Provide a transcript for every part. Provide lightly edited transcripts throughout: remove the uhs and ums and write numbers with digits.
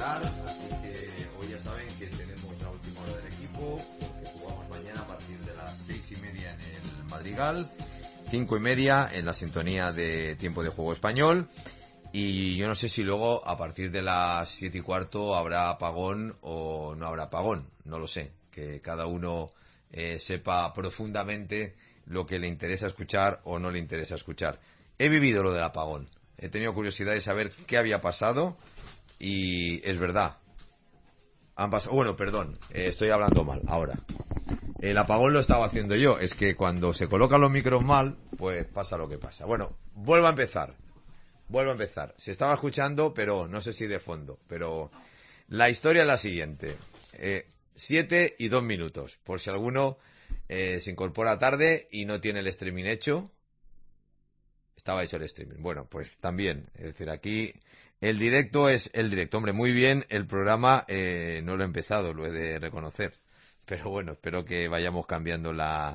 parar, así que hoy ya saben que tenemos la última hora del equipo, porque jugamos mañana a partir de las 6:30 en el Madrigal, 5:30 en la sintonía de Tiempo de Juego Español, y yo no sé si luego a partir de las 7:15 habrá apagón o no habrá apagón, no lo sé, que cada uno sepa profundamente lo que le interesa escuchar o no le interesa escuchar. He vivido lo del apagón, he tenido curiosidad de saber qué había pasado y es verdad. Han pasado, bueno, perdón, estoy hablando mal ahora. El apagón lo estaba haciendo yo, es que cuando se colocan los micros mal, pues pasa lo que pasa. Bueno, vuelvo a empezar. Se estaba escuchando, pero no sé si de fondo, pero la historia es la siguiente. 7:02, por si alguno se incorpora tarde y no tiene el streaming hecho. Estaba hecho el streaming. Bueno, pues también, es decir, aquí el directo es el directo. Hombre, muy bien, el programa no lo he empezado, lo he de reconocer. Pero bueno, espero que vayamos cambiando la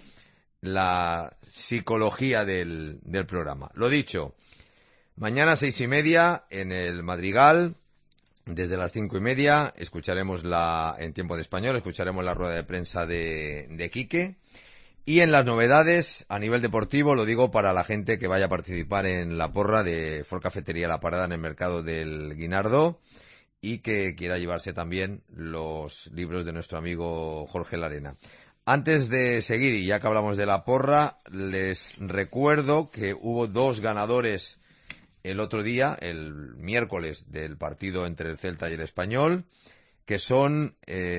psicología del programa. Lo dicho, mañana 6:30 en el Madrigal. Desde las 5:30 escucharemos en tiempo de español, escucharemos la rueda de prensa de Quique. Y en las novedades, a nivel deportivo, lo digo para la gente que vaya a participar en la porra de Ford Cafetería La Parada en el mercado del Guinardó y que quiera llevarse también los libros de nuestro amigo Jorge Larena. Antes de seguir, y ya que hablamos de la porra, les recuerdo que hubo 2 ganadores el otro día, el miércoles, del partido entre el Celta y el Español, que son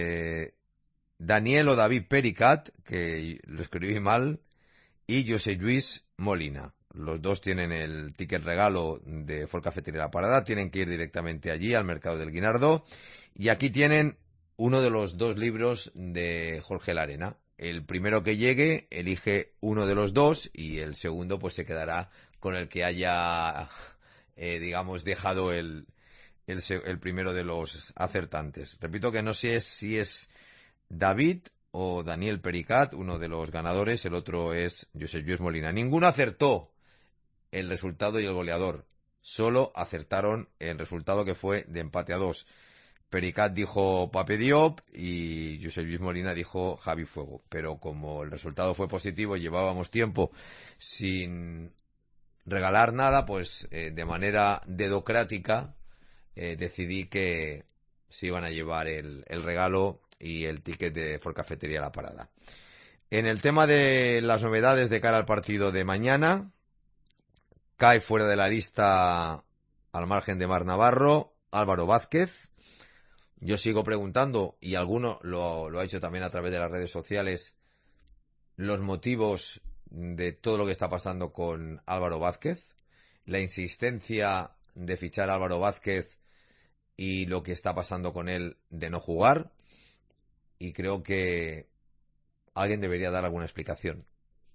Daniel o David Pericat, que lo escribí mal, y José Luis Molina. Los dos tienen el ticket regalo de Ford Cafetería La Parada, tienen que ir directamente allí al mercado del Guinardó, y aquí tienen uno de los 2 libros de Jorge Larena. El primero que llegue elige uno de los 2 y el segundo pues se quedará con el que haya, digamos, dejado el primero de los acertantes. Repito que no sé si es David o Daniel Pericat, uno de los ganadores, el otro es José Luis Molina. Ninguno acertó el resultado y el goleador, solo acertaron el resultado, que fue de empate a 2. Pericat dijo Pape Diop y José Luis Molina dijo Javi Fuego, pero como el resultado fue positivo, llevábamos tiempo sin regalar nada, pues de manera dedocrática decidí que se iban a llevar el regalo y el ticket de Ford Cafetería La Parada. En el tema de las novedades de cara al partido de mañana, cae fuera de la lista, al margen de Mar Navarro, Álvaro Vázquez. Yo sigo preguntando, y alguno lo ha hecho también a través de las redes sociales, los motivos de todo lo que está pasando con Álvaro Vázquez, la insistencia de fichar a Álvaro Vázquez y lo que está pasando con él de no jugar, y creo que alguien debería dar alguna explicación.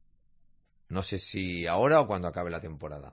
No sé si ahora o cuando acabe la temporada.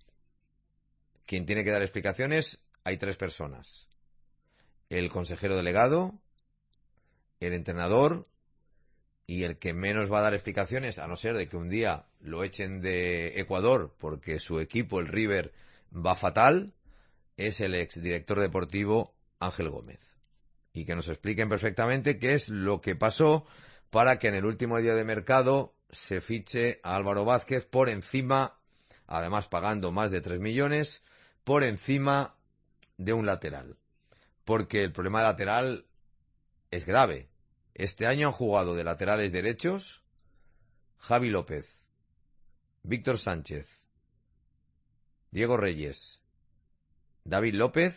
Quien tiene que dar explicaciones, hay 3 personas: el consejero delegado, el entrenador y el que menos va a dar explicaciones, a no ser de que un día lo echen de Ecuador porque su equipo, el River, va fatal, es el exdirector deportivo Ángel Gómez. Y que nos expliquen perfectamente qué es lo que pasó para que en el último día de mercado se fiche a Álvaro Vázquez por encima, además pagando más de 3 millones, por encima de un lateral. Porque el problema lateral es grave. Este año han jugado de laterales derechos Javi López, Víctor Sánchez, Diego Reyes, David López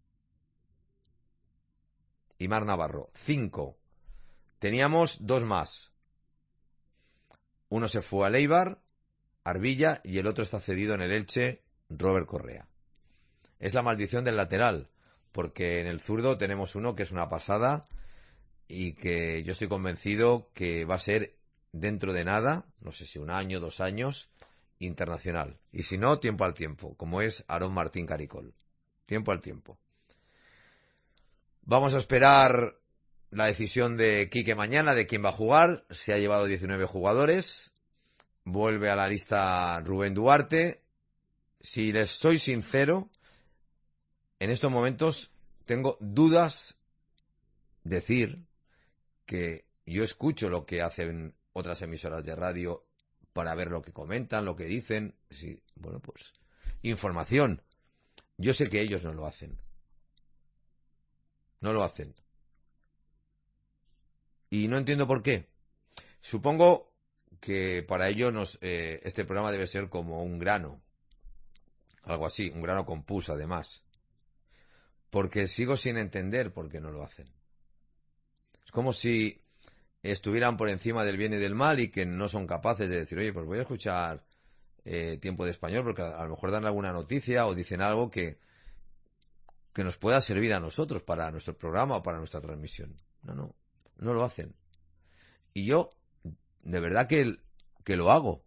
y Mar Navarro. 5. Teníamos 2 más. Uno se fue al Eibar, Arbilla, y el otro está cedido en el Elche, Robert Correa. Es la maldición del lateral, porque en el zurdo tenemos uno que es una pasada y que yo estoy convencido que va a ser dentro de nada, no sé si 1 año, 2 años, internacional. Y si no, tiempo al tiempo, como es Aarón Martín Caricol. Tiempo al tiempo. Vamos a esperar la decisión de Quique mañana de quién va a jugar. Se ha llevado 19 jugadores. Vuelve a la lista Rubén Duarte. Si les soy sincero, en estos momentos tengo dudas decir que yo escucho lo que hacen otras emisoras de radio para ver lo que comentan, lo que dicen. Sí, bueno, pues información. Yo sé que ellos no lo hacen. No lo hacen. Y no entiendo por qué. Supongo que para ellos este programa debe ser como un grano. Algo así, un grano con pus, además. Porque sigo sin entender por qué no lo hacen. Es como si estuvieran por encima del bien y del mal y que no son capaces de decir, oye, pues voy a escuchar Tiempo de Español, porque a lo mejor dan alguna noticia o dicen algo que nos pueda servir a nosotros para nuestro programa o para nuestra transmisión. No lo hacen. Y yo, de verdad que lo hago.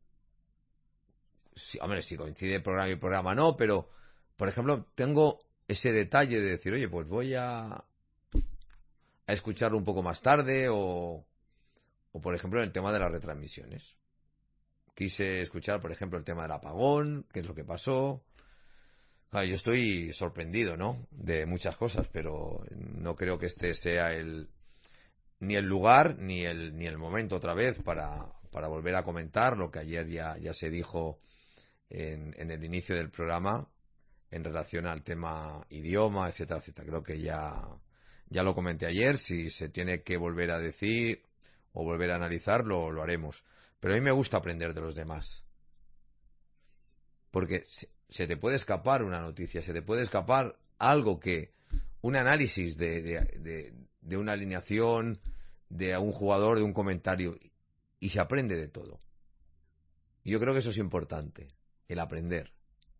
Sí, hombre, si coincide programa y programa no, pero, por ejemplo, tengo ese detalle de decir, oye, pues voy a escucharlo un poco más tarde o, por ejemplo, en el tema de las retransmisiones. Quise escuchar, por ejemplo, el tema del apagón, qué es lo que pasó. Claro, yo estoy sorprendido, ¿no? De muchas cosas, pero no creo que este sea ni el lugar ni el momento otra vez para volver a comentar lo que ayer ya se dijo en el inicio del programa en relación al tema idioma, etcétera, etcétera. Creo que ya lo comenté ayer. Si se tiene que volver a decir o volver a analizar, lo haremos. Pero a mí me gusta aprender de los demás. Porque se te puede escapar una noticia, se te puede escapar algo un análisis de una alineación, de un jugador, de un comentario, y se aprende de todo. Y yo creo que eso es importante, el aprender.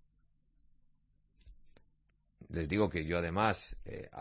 Les digo que yo además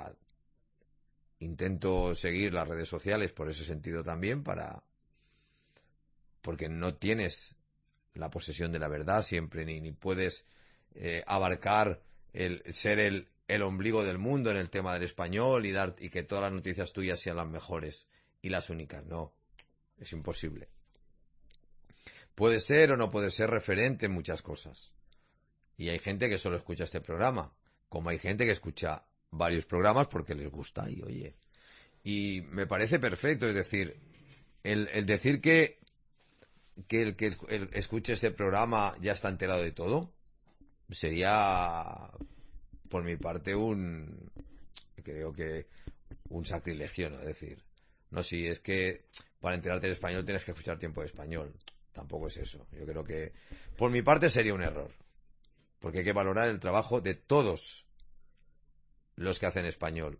intento seguir las redes sociales por ese sentido también, porque no tienes la posesión de la verdad siempre, ni puedes abarcar ser el ombligo del mundo en el tema del español y que todas las noticias tuyas sean las mejores y las únicas. No, es imposible. Puede ser o no puede ser referente en muchas cosas. Y hay gente que solo escucha este programa, como hay gente que escucha varios programas porque les gusta y oye. Y me parece perfecto, es decir, el decir que el que escuche este programa ya está enterado de todo, sería, por mi parte, creo que un sacrilegio, ¿no? Es decir, no, si es que para enterarte del español tienes que escuchar Tiempo de Español. Tampoco es eso. Yo creo que, por mi parte, sería un error. Porque hay que valorar el trabajo de todos los que hacen español.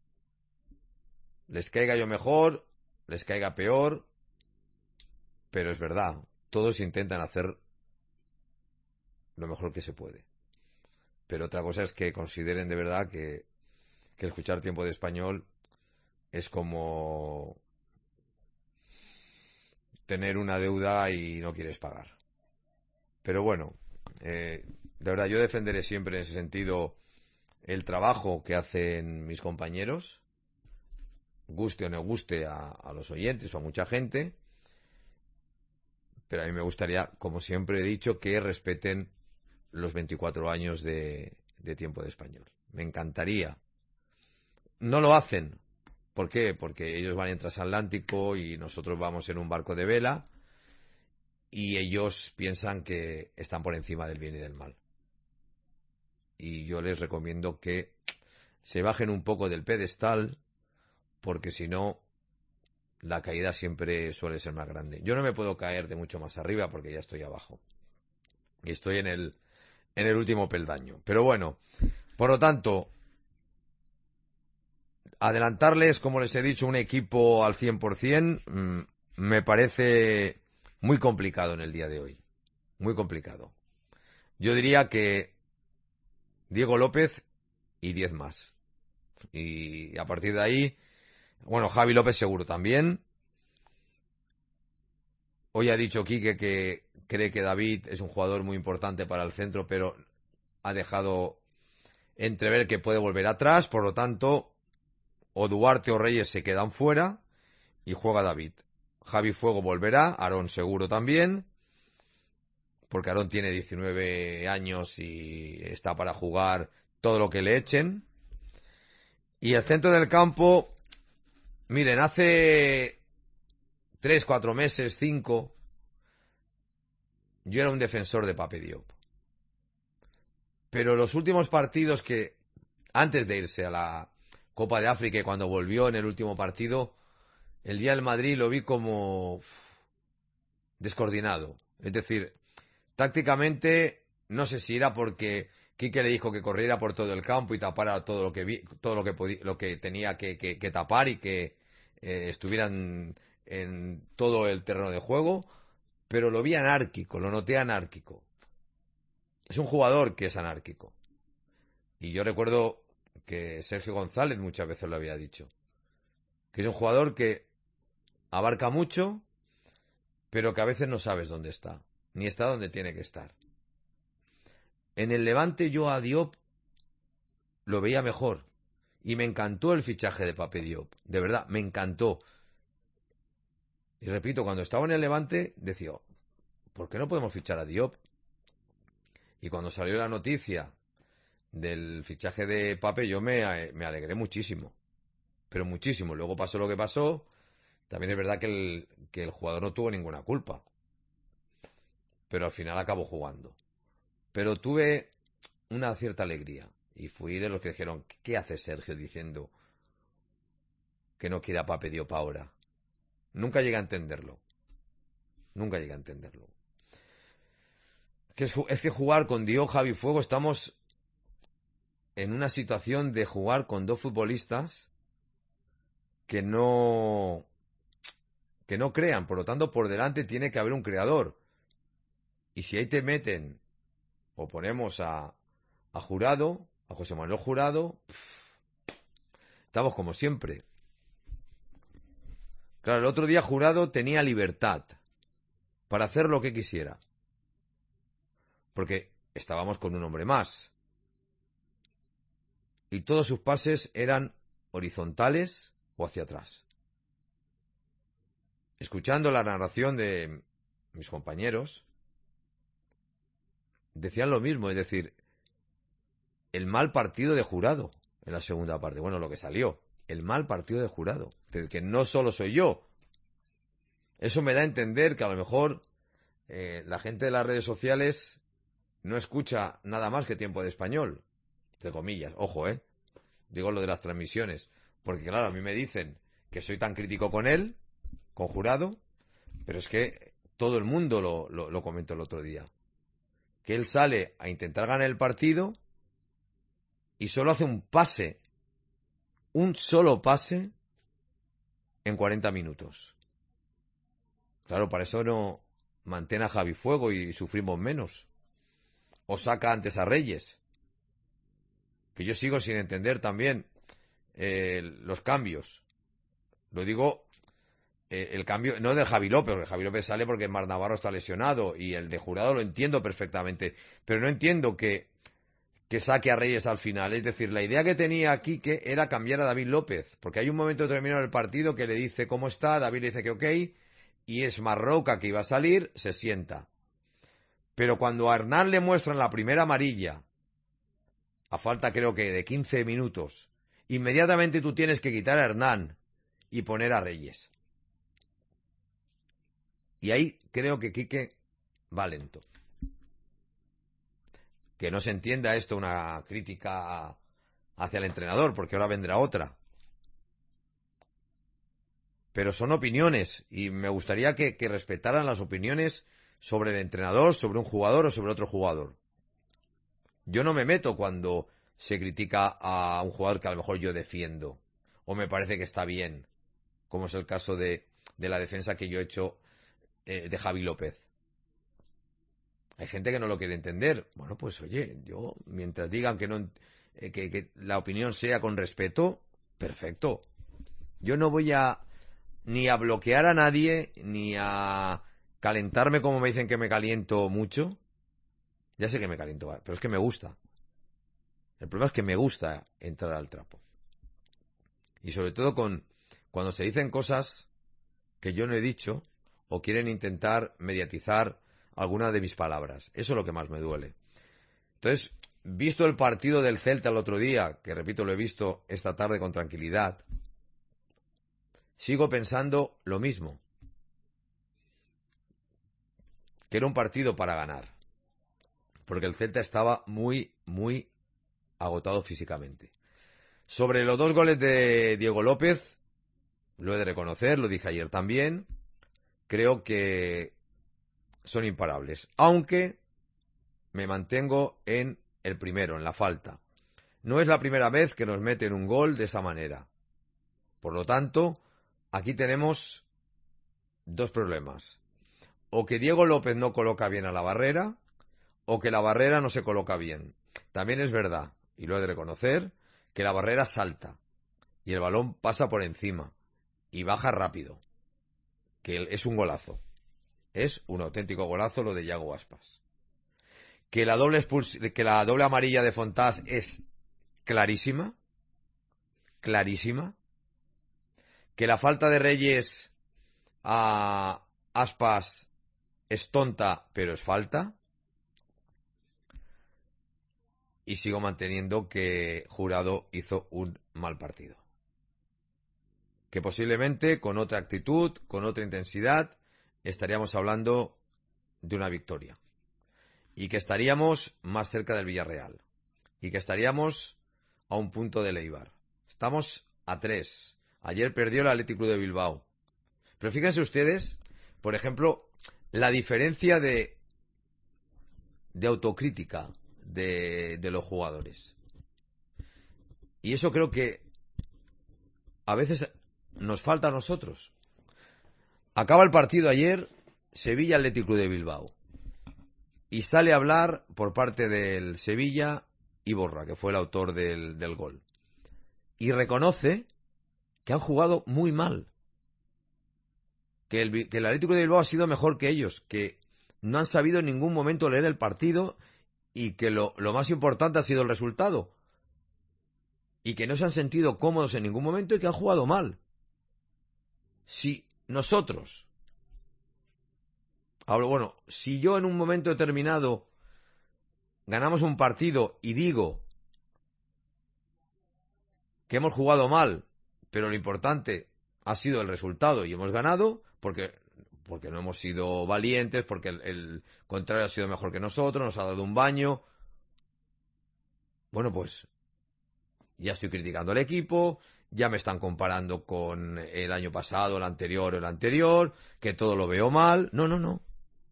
Les caiga yo mejor, les caiga peor, pero es verdad, todos intentan hacer lo mejor que se puede. Pero otra cosa es que consideren de verdad que escuchar Tiempo de Español es como tener una deuda y no quieres pagar. Pero bueno, de verdad yo defenderé siempre en ese sentido el trabajo que hacen mis compañeros, guste o no guste a los oyentes o a mucha gente, pero a mí me gustaría, como siempre he dicho, que respeten los 24 años de Tiempo de Español. Me encantaría. No lo hacen. ¿Por qué? Porque ellos van en transatlántico y nosotros vamos en un barco de vela y ellos piensan que están por encima del bien y del mal. Y yo les recomiendo que se bajen un poco del pedestal porque si no la caída siempre suele ser más grande. Yo no me puedo caer de mucho más arriba porque ya estoy abajo. Y estoy en el último peldaño. Pero bueno, por lo tanto, adelantarles, como les he dicho, un equipo al 100%, me parece muy complicado en el día de hoy. Muy complicado. Yo diría que Diego López y 10 más. Y a partir de ahí, bueno, Javi López seguro también. Hoy ha dicho Quique que cree que David es un jugador muy importante para el centro, pero ha dejado entrever que puede volver atrás, por lo tanto, o Duarte o Reyes se quedan fuera y juega David. Javi Fuego volverá, Aarón seguro también, porque Aarón tiene 19 años y está para jugar todo lo que le echen. Y el centro del campo, miren, hace 3, 4 meses, 5, yo era un defensor de Pape Diop. Pero los últimos partidos que, antes de irse a la Copa de África y cuando volvió en el último partido, el día del Madrid lo vi como descoordinado. Es decir, tácticamente, no sé si era porque Quique le dijo que corriera por todo el campo y tapara todo lo que todo lo que tenía que tapar y que estuvieran en todo el terreno de juego, pero lo vi anárquico, lo noté anárquico. Es un jugador que es anárquico. Y yo recuerdo que Sergio González muchas veces lo había dicho. Que es un jugador que abarca mucho, pero que a veces no sabes dónde está. Ni está donde tiene que estar. En el Levante yo a Diop lo veía mejor. Y me encantó el fichaje de Pape Diop. De verdad, me encantó. Y repito, cuando estaba en el Levante decía, ¿por qué no podemos fichar a Diop? Y cuando salió la noticia del fichaje de Pape yo me alegré muchísimo. Pero muchísimo. Luego pasó lo que pasó. También es verdad que el jugador no tuvo ninguna culpa. Pero al final acabó jugando. Pero tuve una cierta alegría. Y fui de los que dijeron, ¿qué hace Sergio diciendo que no quiere a Pape Diop ahora? Nunca llegué a entenderlo. Nunca llegué a entenderlo. Es que jugar con Diop, Javi Fuego, estamos en una situación de jugar con dos futbolistas que no crean. Por lo tanto, por delante tiene que haber un creador. Y si ahí te meten o ponemos a Jurado, a José Manuel Jurado, estamos como siempre. Claro, el otro día Jurado tenía libertad para hacer lo que quisiera. Porque estábamos con un hombre más. Y todos sus pases eran horizontales o hacia atrás. Escuchando la narración de mis compañeros, decían lo mismo, es decir, el mal partido de Jurado en la segunda parte. Bueno, lo que salió, el mal partido de Jurado, que no solo soy yo. Eso me da a entender que a lo mejor la gente de las redes sociales no escucha nada más que Tiempo de Español, entre comillas, ojo, digo lo de las transmisiones, porque claro, a mí me dicen que soy tan crítico con él, con Jurado, pero es que todo el mundo lo comentó el otro día, que él sale a intentar ganar el partido y solo hace un solo pase en 40 minutos. Claro, para eso no mantén a Javi Fuego y sufrimos menos. O saca antes a Reyes. Que yo sigo sin entender también los cambios. Lo digo, el cambio, no del Javi López, porque Javi López sale porque Mar Navarro está lesionado y el de Jurado lo entiendo perfectamente. Pero no entiendo que saque a Reyes al final. Es decir, la idea que tenía Quique era cambiar a David López. Porque hay un momento determinado del partido que le dice cómo está, David le dice que ok, y es Marroca que iba a salir, se sienta. Pero cuando a Hernán le muestran la primera amarilla, a falta creo que de 15 minutos, inmediatamente tú tienes que quitar a Hernán y poner a Reyes. Y ahí creo que Quique va lento. Que no se entienda esto una crítica hacia el entrenador, porque ahora vendrá otra. Pero son opiniones y me gustaría que respetaran las opiniones sobre el entrenador, sobre un jugador o sobre otro jugador. Yo no me meto cuando se critica a un jugador que a lo mejor yo defiendo o me parece que está bien, como es el caso de la defensa que yo he hecho de Javi López. Hay gente que no lo quiere entender. Bueno, pues oye, yo mientras digan que no que la opinión sea con respeto, perfecto. Yo no voy ni a bloquear a nadie, ni a calentarme como me dicen que me caliento mucho. Ya sé que me caliento, pero es que me gusta. El problema es que me gusta entrar al trapo. Y sobre todo cuando se dicen cosas que yo no he dicho o quieren intentar mediatizar alguna de mis palabras. Eso es lo que más me duele. Entonces, visto el partido del Celta el otro día, que repito, lo he visto esta tarde con tranquilidad, sigo pensando lo mismo. Que era un partido para ganar. Porque el Celta estaba muy, muy agotado físicamente. Sobre los 2 goles de Diego López, lo he de reconocer, lo dije ayer también, creo que son imparables. Aunque me mantengo en el primero, en la falta. No es la primera vez que nos meten un gol de esa manera. Por lo tanto, aquí tenemos 2 problemas. O que Diego López no coloca bien a la barrera, o que la barrera no se coloca bien. También es verdad, y lo he de reconocer, que la barrera salta, y el balón pasa por encima, y baja rápido, que es un golazo. Es un auténtico golazo lo de Yago Aspas. Que la doble amarilla de Fontás es clarísima, clarísima. Que la falta de Reyes a Aspas es tonta, pero es falta. Y sigo manteniendo que Jurado hizo un mal partido. Que posiblemente con otra actitud, con otra intensidad, estaríamos hablando de una victoria. Y que estaríamos más cerca del Villarreal. Y que estaríamos a un punto del Eibar. Estamos a 3. Ayer perdió el Athletic Club de Bilbao. Pero fíjense ustedes, por ejemplo, la diferencia de autocrítica de los jugadores. Y eso creo que a veces nos falta a nosotros. Acaba el partido ayer, Sevilla Athletic Club de Bilbao. Y sale a hablar por parte del Sevilla Iborra, que fue el autor del gol. Y reconoce que han jugado muy mal. Que el Atlético de Bilbao ha sido mejor que ellos, que no han sabido en ningún momento leer el partido y que lo más importante ha sido el resultado. Y que no se han sentido cómodos en ningún momento y que han jugado mal. Si nosotros... si yo en un momento determinado ganamos un partido y digo que hemos jugado mal, pero lo importante ha sido el resultado y hemos ganado, porque no hemos sido valientes, porque el contrario ha sido mejor que nosotros, nos ha dado un baño. Bueno, pues ya estoy criticando al equipo, ya me están comparando con el año pasado, el anterior, que todo lo veo mal. No.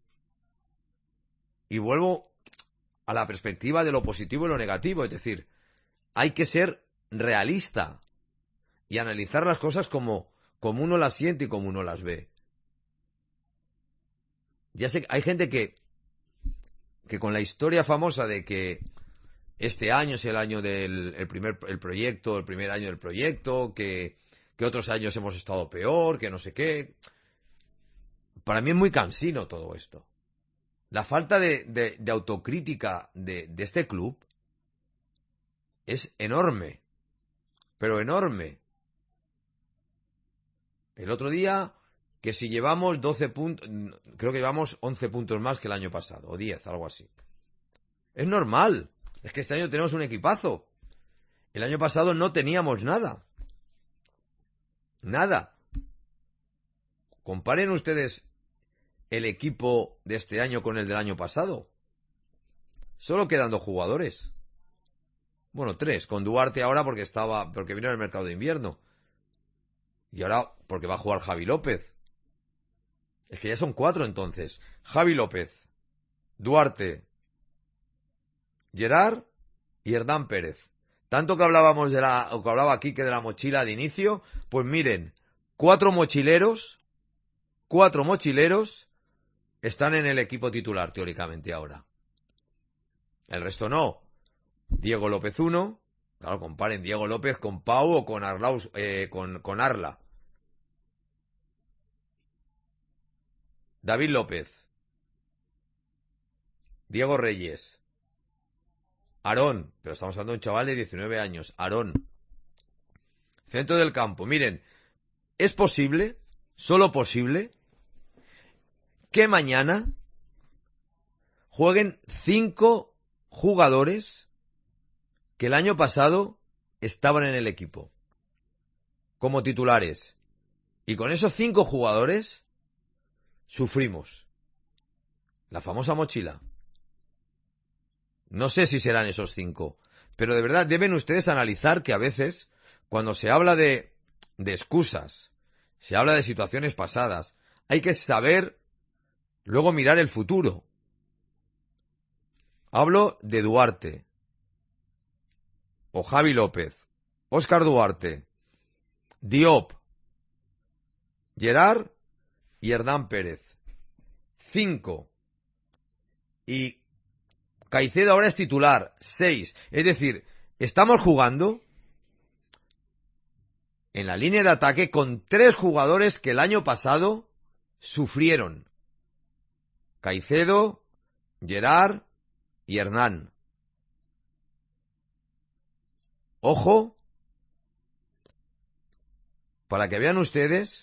Y vuelvo a la perspectiva de lo positivo y lo negativo, es decir, hay que ser realista y analizar las cosas como uno las siente y como uno las ve. Ya sé que hay gente que con la historia famosa de que este año es el año del primer año del proyecto, que otros años hemos estado peor, que no sé qué. Para mí es muy cansino todo esto. La falta de autocrítica de este club es enorme, pero enorme. El otro día, que si llevamos 12 puntos, creo que llevamos 11 puntos más que el año pasado, o 10, algo así. Es normal, es que este año tenemos un equipazo. El año pasado no teníamos nada. Nada. Comparen ustedes el equipo de este año con el del año pasado. Solo quedan 2 jugadores. Bueno, 3, con Duarte ahora porque vino en el mercado de invierno. Y ahora porque va a jugar Javi López. Es que ya son 4 entonces. Javi López, Duarte, Gerard y Hernán Pérez. Tanto que hablábamos que hablaba Quique de la mochila de inicio, pues miren, 4 mochileros están en el equipo titular teóricamente ahora. El resto no. Diego López 1, claro, comparen Diego López con Pau o con con Arla. David López, Diego Reyes, Aarón, pero estamos hablando de un chaval de 19 años, Aarón. Centro del campo, miren, es posible, solo posible, que mañana jueguen 5 jugadores que el año pasado estaban en el equipo como titulares. Y con esos 5 jugadores sufrimos. La famosa mochila. No sé si serán esos 5, pero de verdad deben ustedes analizar que a veces, cuando se habla de excusas, se habla de situaciones pasadas, hay que saber luego mirar el futuro. Hablo de Duarte, o Javi López, Óscar Duarte, Diop, Gerard y Hernán Pérez. 5. Y Caicedo ahora es titular. 6. Es decir, estamos jugando en la línea de ataque con 3 jugadores que el año pasado sufrieron. Caicedo, Gerard y Hernán. Ojo, para que vean ustedes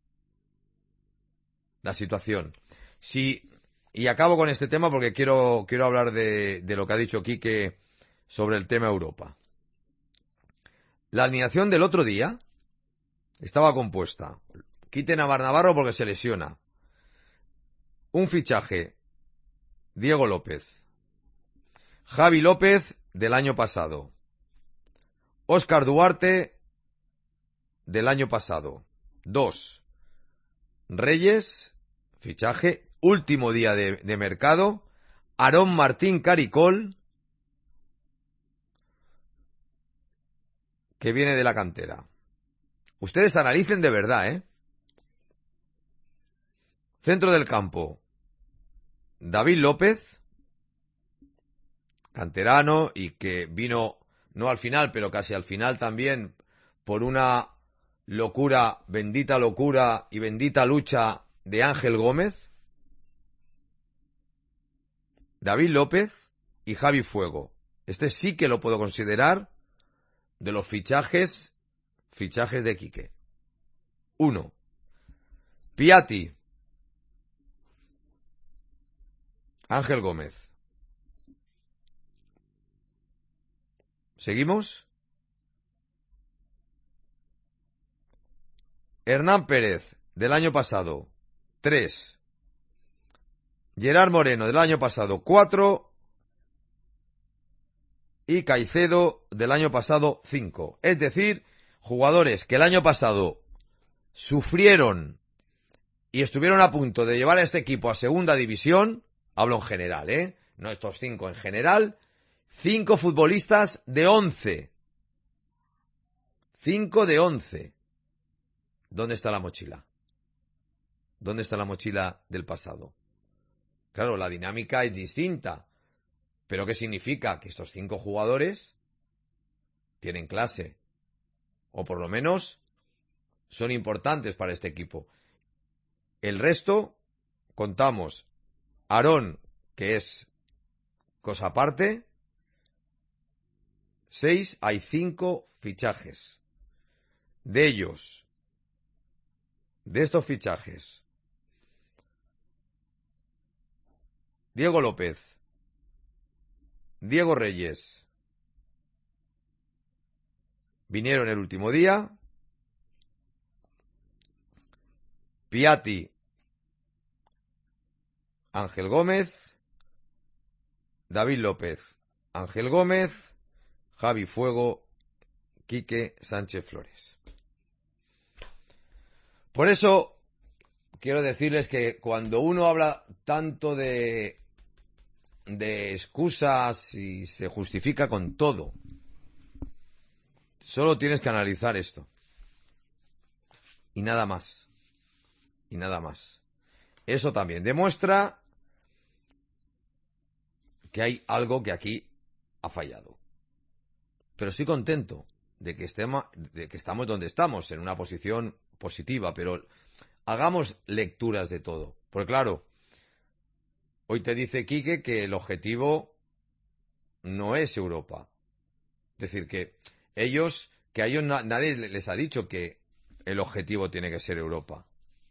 la situación. Y acabo con este tema porque quiero hablar de lo que ha dicho Quique sobre el tema Europa. La alineación del otro día estaba compuesta. Quiten a Navarro porque se lesiona. Un fichaje, Diego López. Javi López del año pasado. Óscar Duarte del año pasado. 2. Reyes, fichaje, último día de mercado. Aarón Martín Caricol, que viene de la cantera. Ustedes analicen de verdad, ¿eh? Centro del campo, David López, canterano y que vino, no al final, pero casi al final también, por una locura, bendita locura y bendita lucha de Ángel Gómez. David López y Javi Fuego. Este sí que lo puedo considerar de los fichajes de Quique. 1. Piatti. Ángel Gómez. ¿Seguimos? Hernán Pérez, del año pasado, 3. Gerard Moreno, del año pasado, 4. Y Caicedo, del año pasado, 5. Es decir, jugadores que el año pasado sufrieron y estuvieron a punto de llevar a este equipo a segunda división, hablo en general, no estos 5 en general, 5 futbolistas de 11. 5 de 11. ¿Dónde está la mochila? ¿Dónde está la mochila del pasado? Claro, la dinámica es distinta. ¿Pero qué significa? Que estos 5 jugadores tienen clase. O por lo menos son importantes para este equipo. El resto, contamos. Aarón, que es cosa aparte. 6, hay 5 fichajes. De ellos, de estos fichajes, Diego López, Diego Reyes, vinieron el último día. Piatti, Ángel Gómez, David López, Ángel Gómez, Javi Fuego, Quique Sánchez Flores. Por eso quiero decirles que cuando uno habla tanto de excusas y se justifica con todo, solo tienes que analizar esto. Y nada más. Y nada más. Eso también demuestra que hay algo que aquí ha fallado. Pero estoy contento de que estamos donde estamos, en una posición positiva, pero hagamos lecturas de todo. Porque claro, hoy te dice Quique que el objetivo no es Europa. Es decir, que a ellos nadie les ha dicho que el objetivo tiene que ser Europa.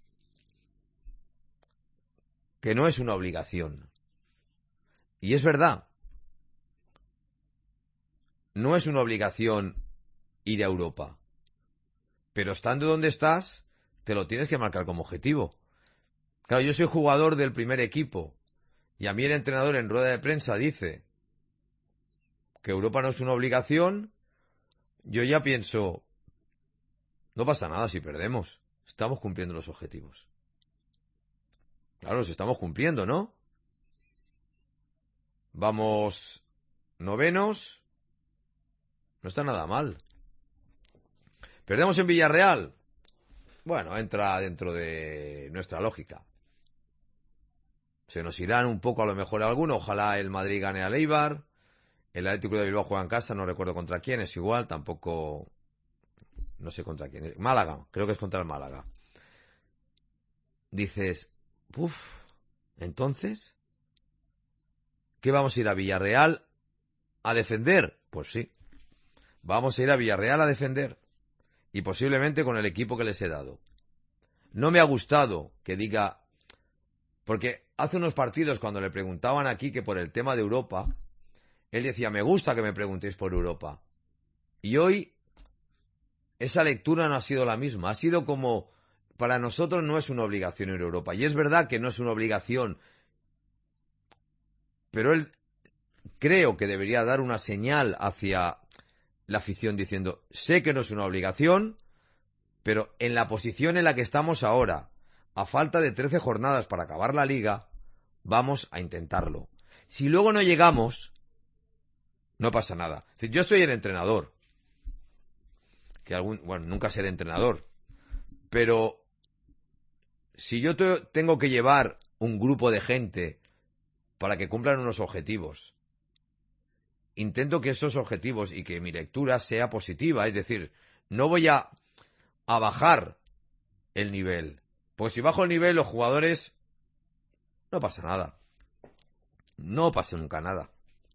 Que no es una obligación. Y es verdad. no es una obligación ir a Europa. Pero estando donde estás, te lo tienes que marcar como objetivo. Claro, yo soy jugador del primer equipo y a mí el entrenador en rueda de prensa dice que Europa no es una obligación. Yo ya pienso, no pasa nada si perdemos. Estamos cumpliendo los objetivos. Claro, los estamos cumpliendo, ¿no? Vamos novenos. No está nada mal. ¿Perdemos en Villarreal? Bueno, entra dentro de nuestra lógica. Se nos irán un poco a lo mejor alguno. Ojalá el Madrid gane al Eibar. El Atlético de Bilbao juega en casa, no recuerdo contra quién, es igual, tampoco... No sé contra quién. Málaga, creo que es contra el Málaga. Dices, entonces, ¿qué vamos a ir a Villarreal a defender? Pues sí, vamos a ir a Villarreal a defender. Y posiblemente con el equipo que les he dado. No me ha gustado que diga... Porque hace unos partidos cuando le preguntaban aquí que por el tema de Europa, él decía, me gusta que me preguntéis por Europa. Y hoy esa lectura no ha sido la misma. Ha sido como, para nosotros no es una obligación ir a Europa. Y es verdad que no es una obligación. Pero él creo que debería dar una señal hacia la afición diciendo, sé que no es una obligación, pero en la posición en la que estamos ahora, a falta de 13 jornadas para acabar la liga, vamos a intentarlo. Si luego no llegamos, no pasa nada. Yo soy el entrenador. Bueno, nunca seré entrenador. Pero si yo tengo que llevar un grupo de gente para que cumplan unos objetivos, intento que esos objetivos y que mi lectura sea positiva. Es decir, no voy a bajar el nivel. Porque si bajo el nivel, los jugadores, no pasa nada. No pasa nunca nada.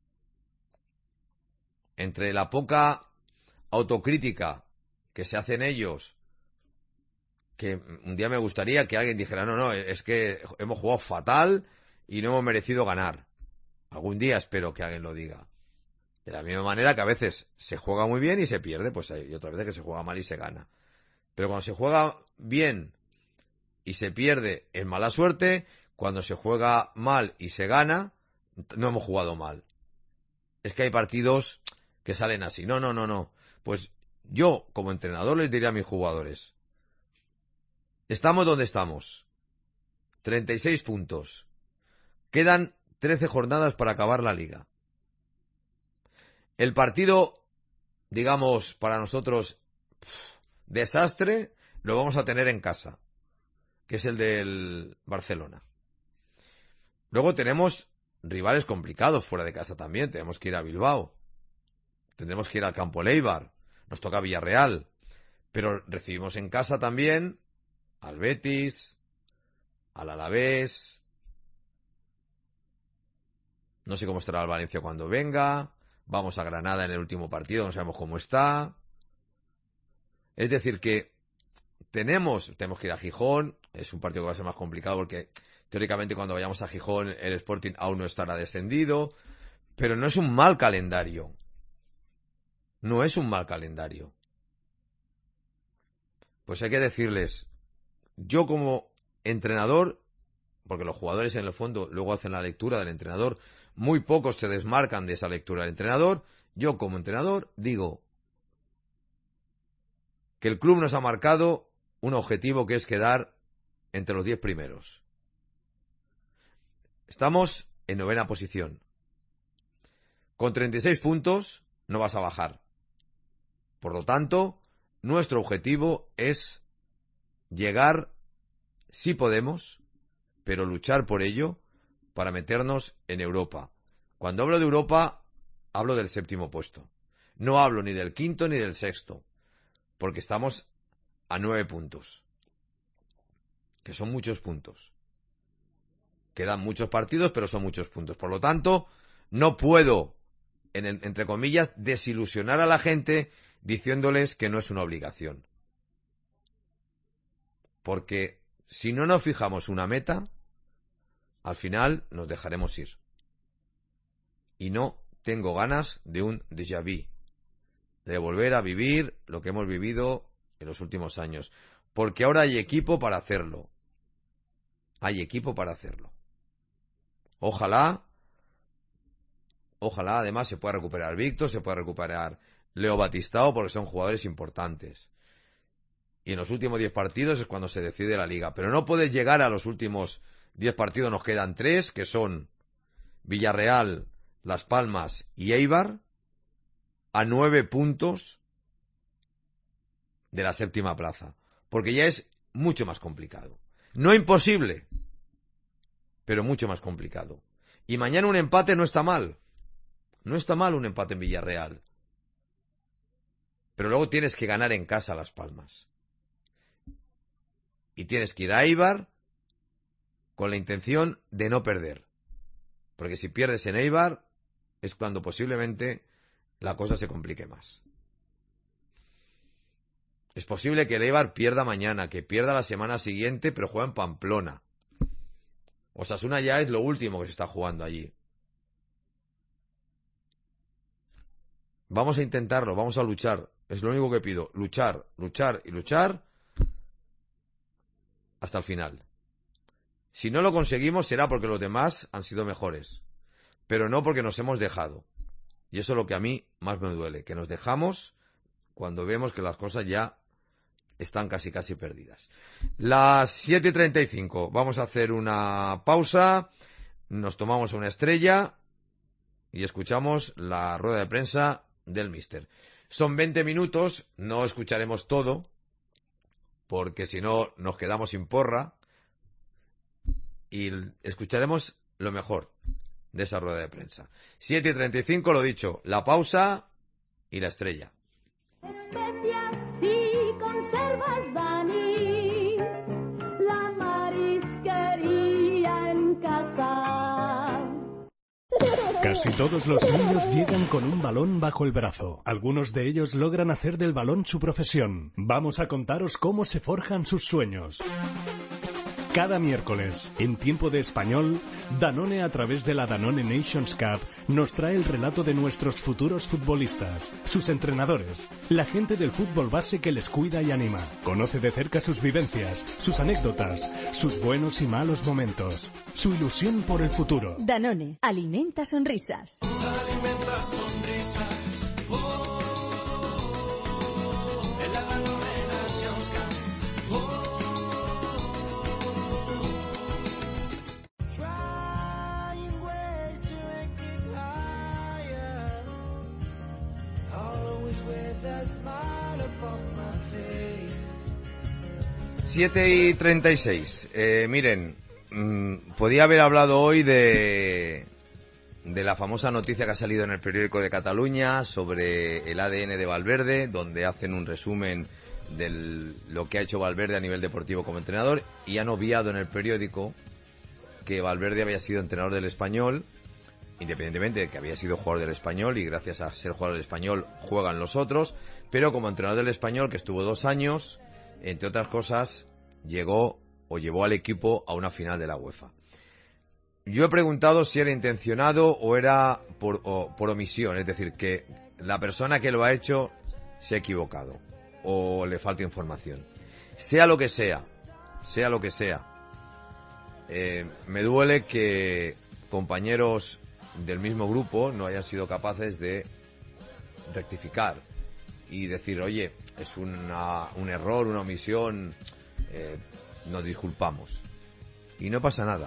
Entre la poca autocrítica que se hacen ellos, que un día me gustaría que alguien dijera, no, es que hemos jugado fatal y no hemos merecido ganar. Algún día espero que alguien lo diga. De la misma manera que a veces se juega muy bien y se pierde, pues hay otras veces que se juega mal y se gana. Pero cuando se juega bien y se pierde es mala suerte, cuando se juega mal y se gana, no hemos jugado mal. Es que hay partidos que salen así. No. Pues yo, como entrenador, les diría a mis jugadores, estamos donde estamos. 36 puntos. Quedan 13 jornadas para acabar la liga. El partido, digamos, para nosotros, desastre, lo vamos a tener en casa, que es el del Barcelona. Luego tenemos rivales complicados fuera de casa también. Tenemos que ir a Bilbao. Tendremos que ir al campo Eibar. Nos toca Villarreal. Pero recibimos en casa también al Betis, al Alavés. No sé cómo estará el Valencia cuando venga. Vamos a Granada en el último partido, no sabemos cómo está. Es decir que tenemos que ir a Gijón. Es un partido que va a ser más complicado porque teóricamente cuando vayamos a Gijón el Sporting aún no estará descendido. Pero no es un mal calendario. No es un mal calendario. Pues hay que decirles, yo como entrenador, porque los jugadores en el fondo luego hacen la lectura del entrenador, muy pocos se desmarcan de esa lectura del entrenador, yo como entrenador digo que el club nos ha marcado un objetivo que es quedar entre los 10 primeros. Estamos en 9ª posición. Con 36 puntos no vas a bajar. Por lo tanto, nuestro objetivo es llegar, si podemos, pero luchar por ello para meternos en Europa. Cuando hablo de Europa, hablo del 7º puesto. No hablo ni del 5º ni del 6º, porque estamos a 9 puntos, que son muchos puntos. Quedan muchos partidos, pero son muchos puntos. Por lo tanto, no puedo, entre comillas, desilusionar a la gente diciéndoles que no es una obligación. Porque si no nos fijamos una meta, al final nos dejaremos ir. Y no tengo ganas de un déjà vu. de volver a vivir lo que hemos vivido en los últimos años. Porque ahora hay equipo para hacerlo. Hay equipo para hacerlo. Ojalá además se pueda recuperar Víctor, se pueda recuperar Leo Batistao, porque son jugadores importantes. Y en los últimos 10 partidos es cuando se decide la liga. Pero no puedes llegar a los últimos 10 partidos, nos quedan 3, que son Villarreal, Las Palmas y Eibar, a 9 puntos de la 7ª plaza. Porque ya es mucho más complicado. No imposible, pero mucho más complicado. Y mañana un empate no está mal. No está mal un empate en Villarreal. Pero luego tienes que ganar en casa a Las Palmas. Y tienes que ir a Eibar con la intención de no perder. Porque si pierdes en Eibar es cuando posiblemente la cosa se complique más. Es posible que el Eibar pierda mañana, que pierda la semana siguiente, pero juega en Pamplona. Osasuna ya es lo último que se está jugando allí. Vamos a intentarlo, vamos a luchar. Es lo único que pido. Luchar, luchar y luchar hasta el final. Si no lo conseguimos será porque los demás han sido mejores. Pero no porque nos hemos dejado. Y eso es lo que a mí más me duele. Que nos dejamos cuando vemos que las cosas ya están casi perdidas. Las 7:35. Vamos a hacer una pausa. Nos tomamos una estrella y escuchamos la rueda de prensa del míster. Son 20 minutos, no escucharemos todo, porque si no nos quedamos sin porra, y escucharemos lo mejor de esa rueda de prensa. 7:35, lo dicho, la pausa y la estrella. Especias si conservas, Dani, la marisquería en casa. Casi todos los niños llegan con un balón bajo el brazo. Algunos de ellos logran hacer del balón su profesión. Vamos a contaros cómo se forjan sus sueños. Cada miércoles, en Tiempo de Español, Danone, a través de la Danone Nations Cup, nos trae el relato de nuestros futuros futbolistas, sus entrenadores, la gente del fútbol base que les cuida y anima. Conoce de cerca sus vivencias, sus anécdotas, sus buenos y malos momentos, su ilusión por el futuro. Danone, alimenta sonrisas. Alimenta sonrisas. En la Danone Nations Cup. Trying ways to make it higher. Always with a smile upon my face. 7:36. Miren, podía haber hablado hoy de la famosa noticia que ha salido en el periódico de Cataluña sobre el ADN de Valverde, donde hacen un resumen de lo que ha hecho Valverde a nivel deportivo como entrenador, y han obviado en el periódico que Valverde había sido entrenador del Español, independientemente de que había sido jugador del Español, y gracias a ser jugador del Español juegan los otros, pero como entrenador del Español, que estuvo 2 años, entre otras cosas, llevó al equipo a una final de la UEFA. Yo he preguntado si era intencionado o era por omisión, es decir, que la persona que lo ha hecho se ha equivocado o le falta información. Sea lo que sea, me duele que compañeros del mismo grupo no hayan sido capaces de rectificar y decir, oye, es un error, una omisión, nos disculpamos. Y no pasa nada.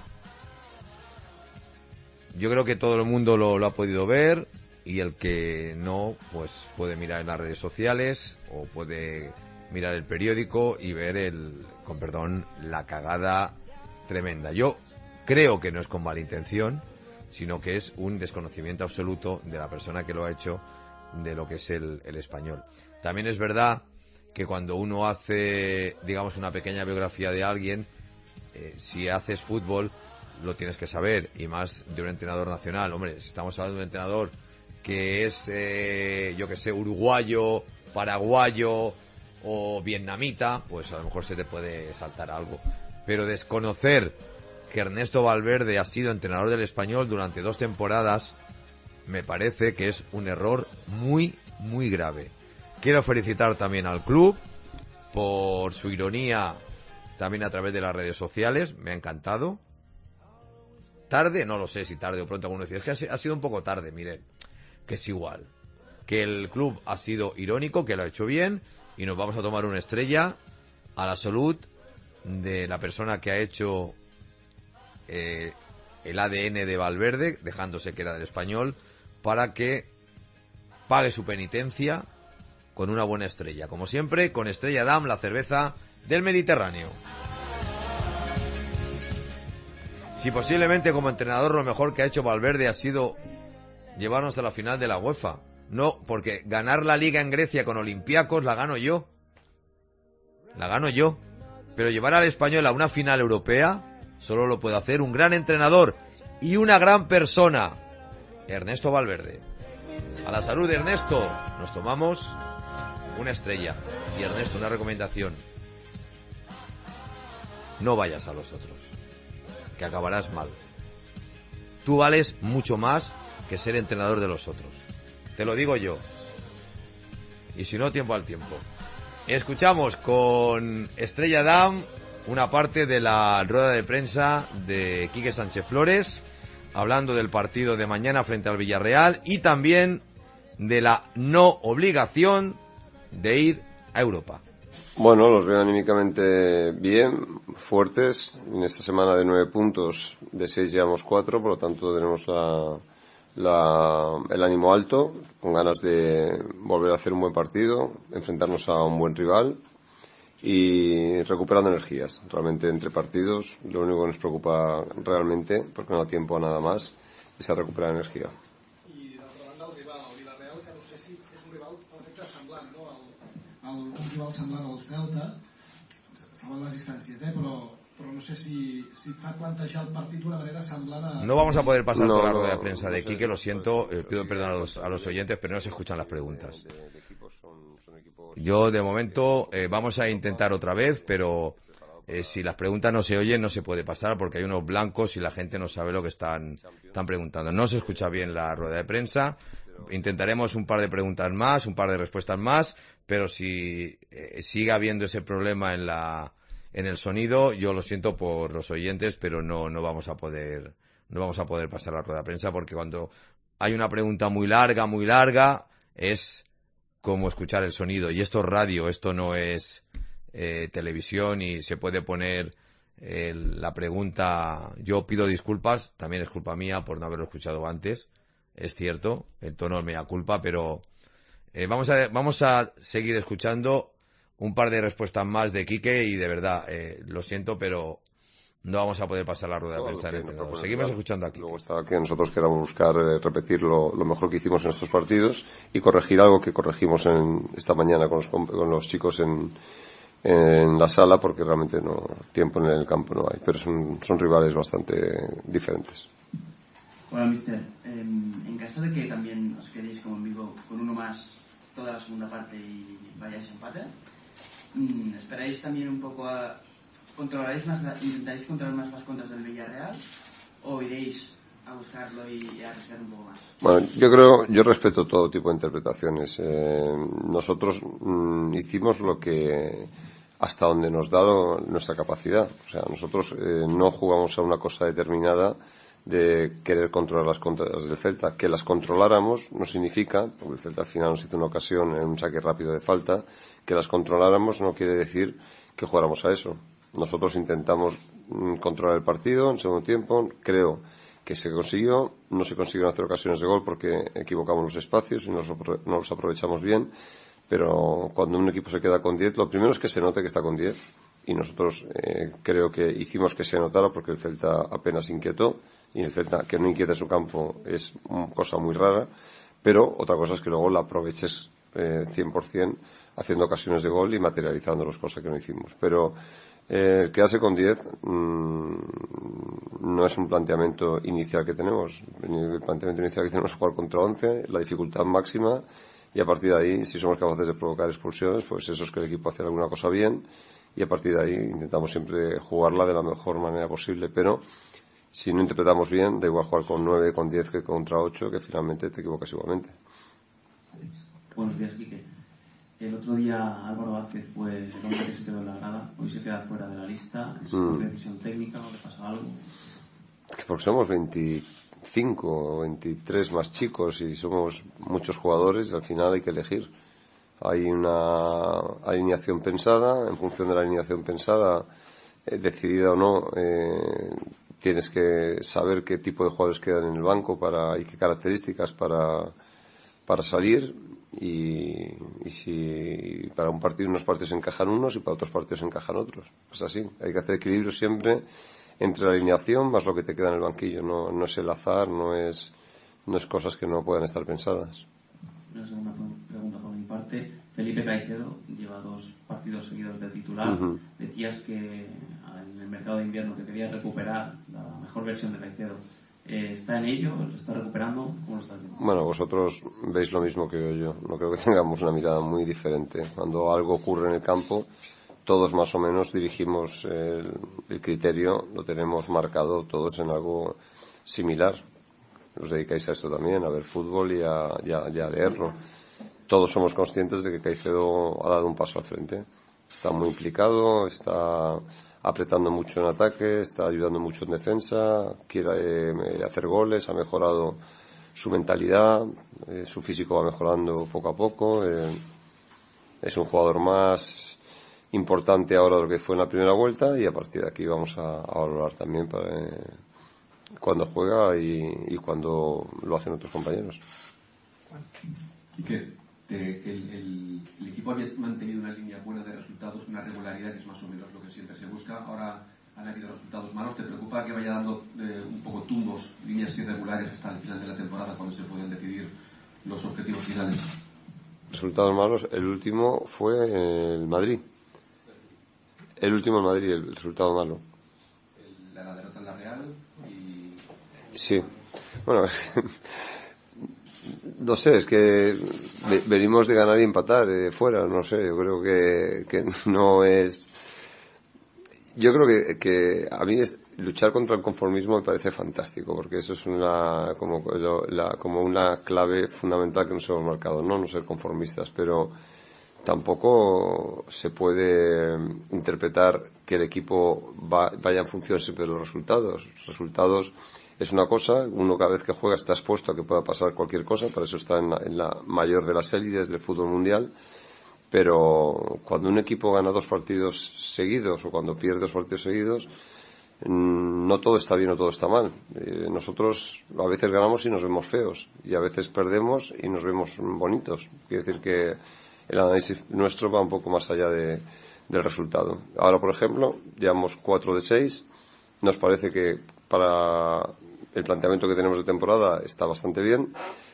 Yo creo que todo el mundo lo ha podido ver, y el que no, pues puede mirar en las redes sociales o puede mirar el periódico y ver con perdón, la cagada tremenda. Yo creo que no es con mala intención, sino que es un desconocimiento absoluto de la persona que lo ha hecho de lo que es el Español. También es verdad que cuando uno hace, digamos, una pequeña biografía de alguien, si haces fútbol, lo tienes que saber, y más de un entrenador nacional. Hombre, si estamos hablando de un entrenador que es, yo que sé, uruguayo, paraguayo o vietnamita, pues a lo mejor se te puede saltar algo. Pero desconocer que Ernesto Valverde ha sido entrenador del Español durante 2 temporadas, me parece que es un error muy, muy grave. Quiero felicitar también al club por su ironía también a través de las redes sociales, me ha encantado. Tarde, no lo sé si tarde o pronto, alguno decía, es que ha sido un poco tarde, miren, que es igual, que el club ha sido irónico, que lo ha hecho bien, y nos vamos a tomar una estrella a la salud de la persona que ha hecho el ADN de Valverde, dejándose que era del Español, para que pague su penitencia con una buena estrella. Como siempre, con Estrella Damm, la cerveza del Mediterráneo. Si posiblemente como entrenador lo mejor que ha hecho Valverde ha sido llevarnos a la final de la UEFA. No, porque ganar la Liga en Grecia con Olympiacos la gano yo. La gano yo. Pero llevar al Español a una final europea solo lo puede hacer un gran entrenador y una gran persona. Ernesto Valverde. A la salud de Ernesto. Nos tomamos una estrella. Y Ernesto, una recomendación. No vayas a los otros, que acabarás mal. Tú vales mucho más que ser entrenador de los otros. Te lo digo yo. Y si no, tiempo al tiempo. Escuchamos con Estrella Damm una parte de la rueda de prensa de Quique Sánchez Flores, hablando del partido de mañana frente al Villarreal y también de la no obligación de ir a Europa. Bueno, los veo anímicamente bien, fuertes. En esta semana de 9 puntos, de 6 llevamos 4, por lo tanto tenemos el ánimo alto, con ganas de volver a hacer un buen partido, enfrentarnos a un buen rival y recuperando energías. Realmente entre partidos, lo único que nos preocupa realmente, porque no da tiempo a nada más, es a recuperar energía. I d'altra banda el Villarreal, que no sé si és un rival perfecte semblant, no? Un rival semblant al Celta, saben les distàncies, però no sé si fa plantejar el partit d'una manera semblant a... No vamos a poder pasar por la rueda de prensa de Quique, lo siento, pido perdón a los oyentes, pero no se escuchan las preguntas. Yo de momento vamos a intentar otra vez, pero si las preguntas no se oyen no se puede pasar porque hay unos blancos y la gente no sabe lo que están preguntando. No se escucha bien la rueda de prensa. Intentaremos un par de preguntas más, un par de respuestas más, pero si sigue habiendo ese problema en el sonido, yo lo siento por los oyentes, pero no vamos a poder pasar la rueda de prensa porque cuando hay una pregunta muy larga es como escuchar el sonido, y esto es radio, esto no es televisión, y se puede poner la pregunta. Yo pido disculpas, también es culpa mía por no haberlo escuchado antes, es cierto, el tono es mea culpa, pero vamos a seguir escuchando un par de respuestas más de Quique y de verdad, lo siento, pero no vamos a poder pasar la rueda de prensa. Seguimos escuchando aquí. Luego está que nosotros queramos buscar repetir lo mejor que hicimos en estos partidos y corregir algo que corregimos esta mañana con los chicos en la sala, porque realmente tiempo en el campo no hay, pero son rivales bastante diferentes. Hola, mister. En caso de que también os quedéis como en Vigo con uno más toda la segunda parte y vayáis a empate, ¿esperáis también un poco intentaréis controlar más las contras del Villarreal o iréis a buscarlo y a arriesgar un poco más? Bueno, yo respeto todo tipo de interpretaciones. Nosotros hicimos lo que hasta donde nos da nuestra capacidad. O sea, nosotros no jugamos a una cosa determinada de querer controlar las contras del Celta. Que las controláramos no significa, porque el Celta al final nos hizo una ocasión en un saque rápido de falta, que las controláramos no quiere decir que jugáramos a eso. Nosotros intentamos controlar el partido en segundo tiempo, creo que se consiguió, no se consiguieron hacer ocasiones de gol porque equivocamos los espacios y no los aprovechamos bien, pero cuando un equipo se queda con 10, lo primero es que se note que está con 10, y nosotros creo que hicimos que se notara porque el Celta apenas inquietó, y el Celta que no inquiete su campo es una cosa muy rara, pero otra cosa es que luego la aproveches 100% haciendo ocasiones de gol y materializándolos, cosa que no hicimos. Pero quedarse con 10 no es un planteamiento inicial que tenemos. El planteamiento inicial que tenemos es jugar contra 11, la dificultad máxima, y a partir de ahí, si somos capaces de provocar expulsiones, pues eso es que el equipo hace alguna cosa bien, y a partir de ahí intentamos siempre jugarla de la mejor manera posible, pero si no interpretamos bien, da igual jugar con 9, con 10 que contra 8, que finalmente te equivocas igualmente. Buenos días, Quique. El otro día Álvaro Vázquez fue el hombre que se quedó en la grada, hoy se queda fuera de la lista. ¿Es por decisión técnica o le pasa algo? Es que porque somos 25 o 23 más chicos y somos muchos jugadores, al final hay que elegir. Hay una alineación pensada, en función de la alineación pensada, decidida o no, tienes que saber qué tipo de jugadores quedan en el banco y qué características para salir, y si para un partido unos partidos encajan unos y para otros partidos encajan otros. Es así, hay que hacer equilibrio siempre entre la alineación más lo que te queda en el banquillo. No es el azar, no es cosas que no puedan estar pensadas. Una segunda pregunta por mi parte. Felipe Caicedo lleva 2 partidos seguidos de titular. Decías que en el mercado de invierno que querías recuperar la mejor versión de Caicedo. ¿Está en ello? ¿Lo está recuperando? ¿Cómo lo está haciendo? Bueno, vosotros veis lo mismo que veo yo. No creo que tengamos una mirada muy diferente. Cuando algo ocurre en el campo, todos más o menos dirigimos el criterio, lo tenemos marcado todos en algo similar. Os dedicáis a esto también, a ver fútbol y a leerlo. Todos somos conscientes de que Caicedo ha dado un paso al frente. Está muy implicado, está apretando mucho en ataque, está ayudando mucho en defensa, quiere hacer goles, ha mejorado su mentalidad, su físico va mejorando poco a poco. Es un jugador más importante ahora de lo que fue en la primera vuelta, y a partir de aquí vamos a valorar también cuando juega y cuando lo hacen otros compañeros. Y que el equipo había mantenido una línea buena de resultados, una regularidad que es más o menos lo que siempre se busca. Ahora han habido resultados malos. ¿Te preocupa que vaya dando un poco tumbos, líneas irregulares hasta el final de la temporada, cuando se pueden decidir los objetivos finales? Resultados malos. El último fue el Madrid. El último en Madrid, el resultado malo. La derrota en la Real y... Sí. Bueno, no sé, es que venimos de ganar y empatar fuera, no sé, yo creo que no es... Yo creo que a mí luchar contra el conformismo me parece fantástico, porque eso es como una clave fundamental que nos hemos marcado, no ser conformistas, pero tampoco se puede interpretar que el equipo vaya en función siempre de los resultados. Los resultados es una cosa, uno cada vez que juega está expuesto a que pueda pasar cualquier cosa, para eso está en la mayor de las élites del fútbol mundial, pero cuando un equipo gana 2 partidos seguidos o cuando pierde 2 partidos seguidos, no todo está bien o todo está mal. Nosotros a veces ganamos y nos vemos feos, y a veces perdemos y nos vemos bonitos. Quiere decir que el análisis nuestro va un poco más allá del resultado. Ahora, por ejemplo, llevamos 4 de 6. Nos parece que para el planteamiento que tenemos de temporada está bastante bien,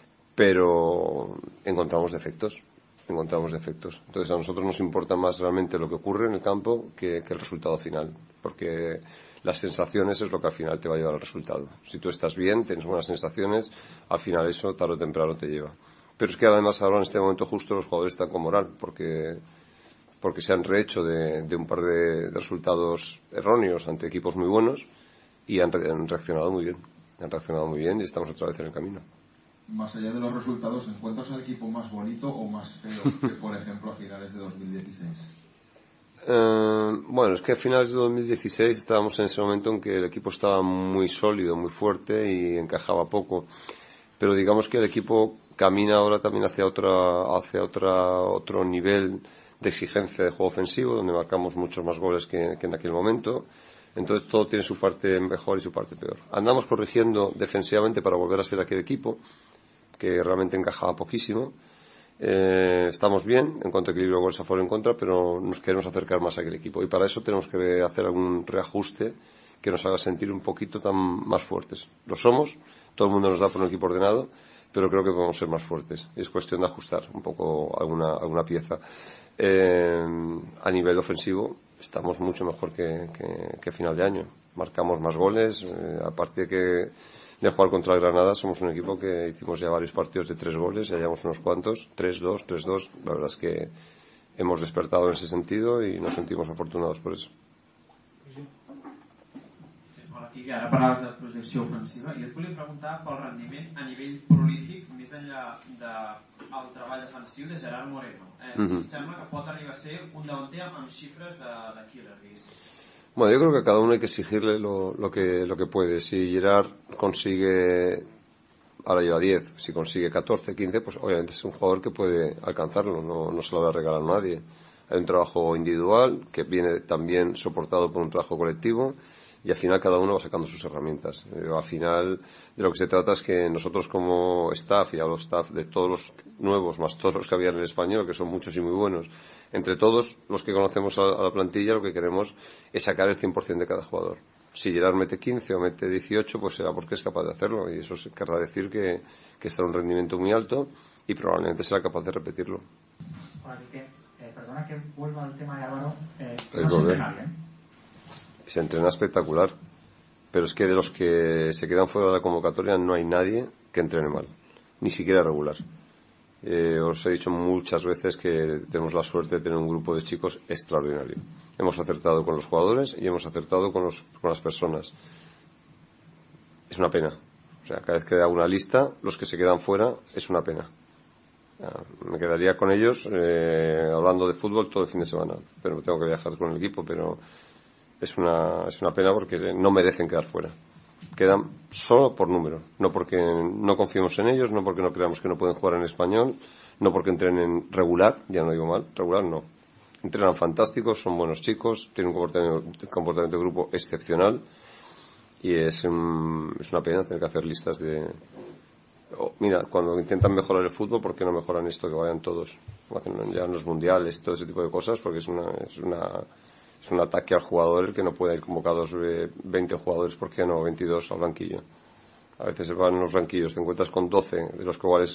pero encontramos defectos. Entonces a nosotros nos importa más realmente lo que ocurre en el campo que el resultado final, porque las sensaciones es lo que al final te va a llevar al resultado. Si tú estás bien, tienes buenas sensaciones, al final eso tarde o temprano te lleva. Pero es que además ahora en este momento justo los jugadores están con moral, porque se han rehecho de un par de resultados erróneos ante equipos muy buenos y han reaccionado muy bien y estamos otra vez en el camino. Más allá de los resultados, ¿encuentras al equipo más bonito o más feo que, por ejemplo, a finales de 2016? Bueno, es que a finales de 2016 estábamos en ese momento en que el equipo estaba muy sólido, muy fuerte y encajaba poco. Pero digamos que el equipo camina ahora también hacia otro nivel de exigencia de juego ofensivo, donde marcamos muchos más goles que en aquel momento. Entonces todo tiene su parte mejor y su parte peor. Andamos corrigiendo defensivamente para volver a ser aquel equipo que realmente encajaba poquísimo. Estamos bien en cuanto a equilibrio goles a favor y en contra, pero nos queremos acercar más a aquel equipo, y para eso tenemos que hacer algún reajuste que nos haga sentir un poquito más fuertes. Lo somos, todo el mundo nos da por un equipo ordenado, pero creo que podemos ser más fuertes. Es cuestión de ajustar un poco alguna pieza. A nivel ofensivo estamos mucho mejor que a final de año. Marcamos más goles, aparte de jugar contra el Granada, somos un equipo que hicimos ya varios partidos de 3 goles, ya llevamos unos cuantos, 3-2, 3-2. La verdad es que hemos despertado en ese sentido y nos sentimos afortunados por eso. Por aquí I ara parlaves de projecció ofensiva i et volia preguntar pel rendiment a nivell prolífic més enllà del treball defensiu de Gerard Moreno. Si sembla que pot arribar a ser un davanter amb xifres de killer. Bueno, yo creo que a cada uno hay que exigirle lo que puede. Si Gerard consigue, ahora lleva 10, si consigue 14, 15, pues obviamente es un jugador que puede alcanzarlo, no se lo va a regalar a nadie. Hay un trabajo individual que viene también soportado por un trabajo colectivo y al final cada uno va sacando sus herramientas. Al final de lo que se trata es que nosotros como staff, y hablo staff de todos los nuevos más todos los que había en el español, que son muchos y muy buenos, entre todos los que conocemos a la plantilla lo que queremos es sacar el 100% de cada jugador. Si Gerard mete 15 o mete 18, pues será porque es capaz de hacerlo y eso querrá decir que está en un rendimiento muy alto y probablemente será capaz de repetirlo. Hola, Quique. Perdona que vuelva al tema de Álvaro. No se entrena bien. Se entrena espectacular, pero es que de los que se quedan fuera de la convocatoria no hay nadie que entrene mal, ni siquiera regular. Os he dicho muchas veces que tenemos la suerte de tener un grupo de chicos extraordinario. Hemos acertado con los jugadores y hemos acertado con las personas. Es una pena. O sea, cada vez que hago una lista, los que se quedan fuera es una pena. Me quedaría con ellos hablando de fútbol todo el fin de semana, pero tengo que viajar con el equipo, pero es una pena porque no merecen quedar fuera. Quedan solo por número, no porque no confiemos en ellos, no porque no creamos que no pueden jugar en español, no porque entrenen regular, ya no digo mal, regular no. Entrenan fantásticos, son buenos chicos, tienen un comportamiento de grupo excepcional y es una pena tener que hacer listas de... mira, cuando intentan mejorar el fútbol, ¿por qué no mejoran esto? Que vayan todos, hacen ya en los mundiales y todo ese tipo de cosas, porque es un ataque al jugador el que no puede ir convocados 20 jugadores, ¿por qué no 22 al banquillo? A veces van los banquillos, te encuentras con 12, de los cuales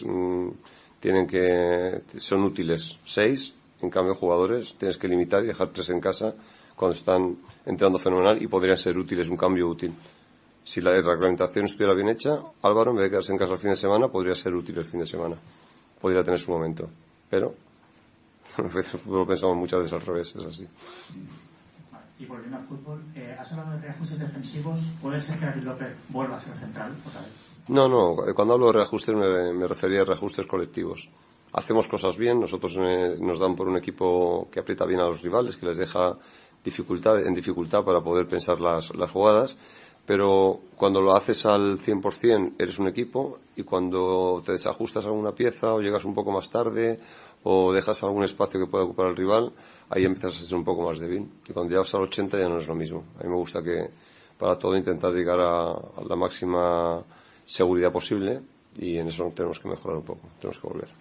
son útiles 6, en cambio jugadores tienes que limitar y dejar 3 en casa cuando están entrando fenomenal y podrían ser útiles, un cambio útil. Si la reglamentación estuviera bien hecha, Álvaro, en vez de quedarse en casa el fin de semana, podría ser útil el fin de semana. Podría tener su momento. Pero lo pensamos muchas veces al revés, es así. Y volviendo al fútbol, has hablado de reajustes defensivos. ¿Puede ser que David López vuelva a ser central otra vez? No. Cuando hablo de reajustes me refería a reajustes colectivos. Hacemos cosas bien, nosotros nos dan por un equipo que aprieta bien a los rivales, que les deja en dificultad para poder pensar las jugadas. Pero cuando lo haces al 100% eres un equipo y cuando te desajustas alguna pieza o llegas un poco más tarde o dejas algún espacio que pueda ocupar el rival, ahí empiezas a ser un poco más débil. Y cuando llegas al 80 ya no es lo mismo. A mí me gusta que para todo intentar llegar a la máxima seguridad posible y en eso tenemos que mejorar un poco, tenemos que volver.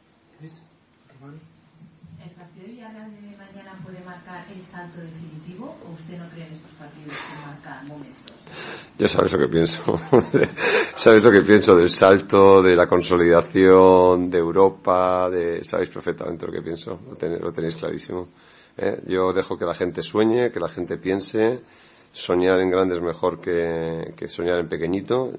¿El partido de Villarreal de mañana puede marcar el salto definitivo o usted no cree en estos partidos que marcan momentos? Ya sabes lo que pienso. Sabes lo que pienso del salto, de la consolidación, de Europa, sabéis perfectamente lo que pienso. Lo tenéis clarísimo. Yo dejo que la gente sueñe, que la gente piense. Soñar en grande es mejor que soñar en pequeñito.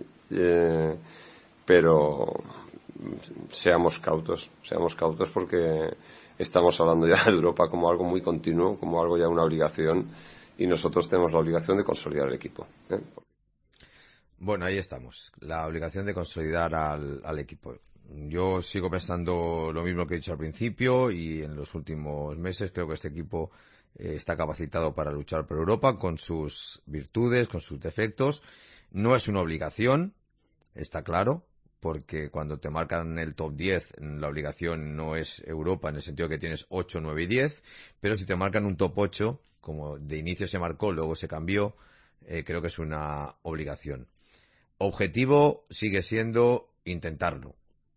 Pero seamos cautos porque estamos hablando ya de Europa como algo muy continuo, como algo ya una obligación. Y nosotros tenemos la obligación de consolidar el equipo. Bueno, ahí estamos. La obligación de consolidar al equipo. Yo sigo pensando lo mismo que he dicho al principio y en los últimos meses creo que este equipo está capacitado para luchar por Europa con sus virtudes, con sus defectos. No es una obligación, está claro, porque cuando te marcan el top 10 la obligación no es Europa en el sentido que tienes 8, 9 y 10, pero si te marcan un top 8, como de inicio se marcó, luego se cambió, creo que es una obligación. Objetivo sigue siendo intentarlo.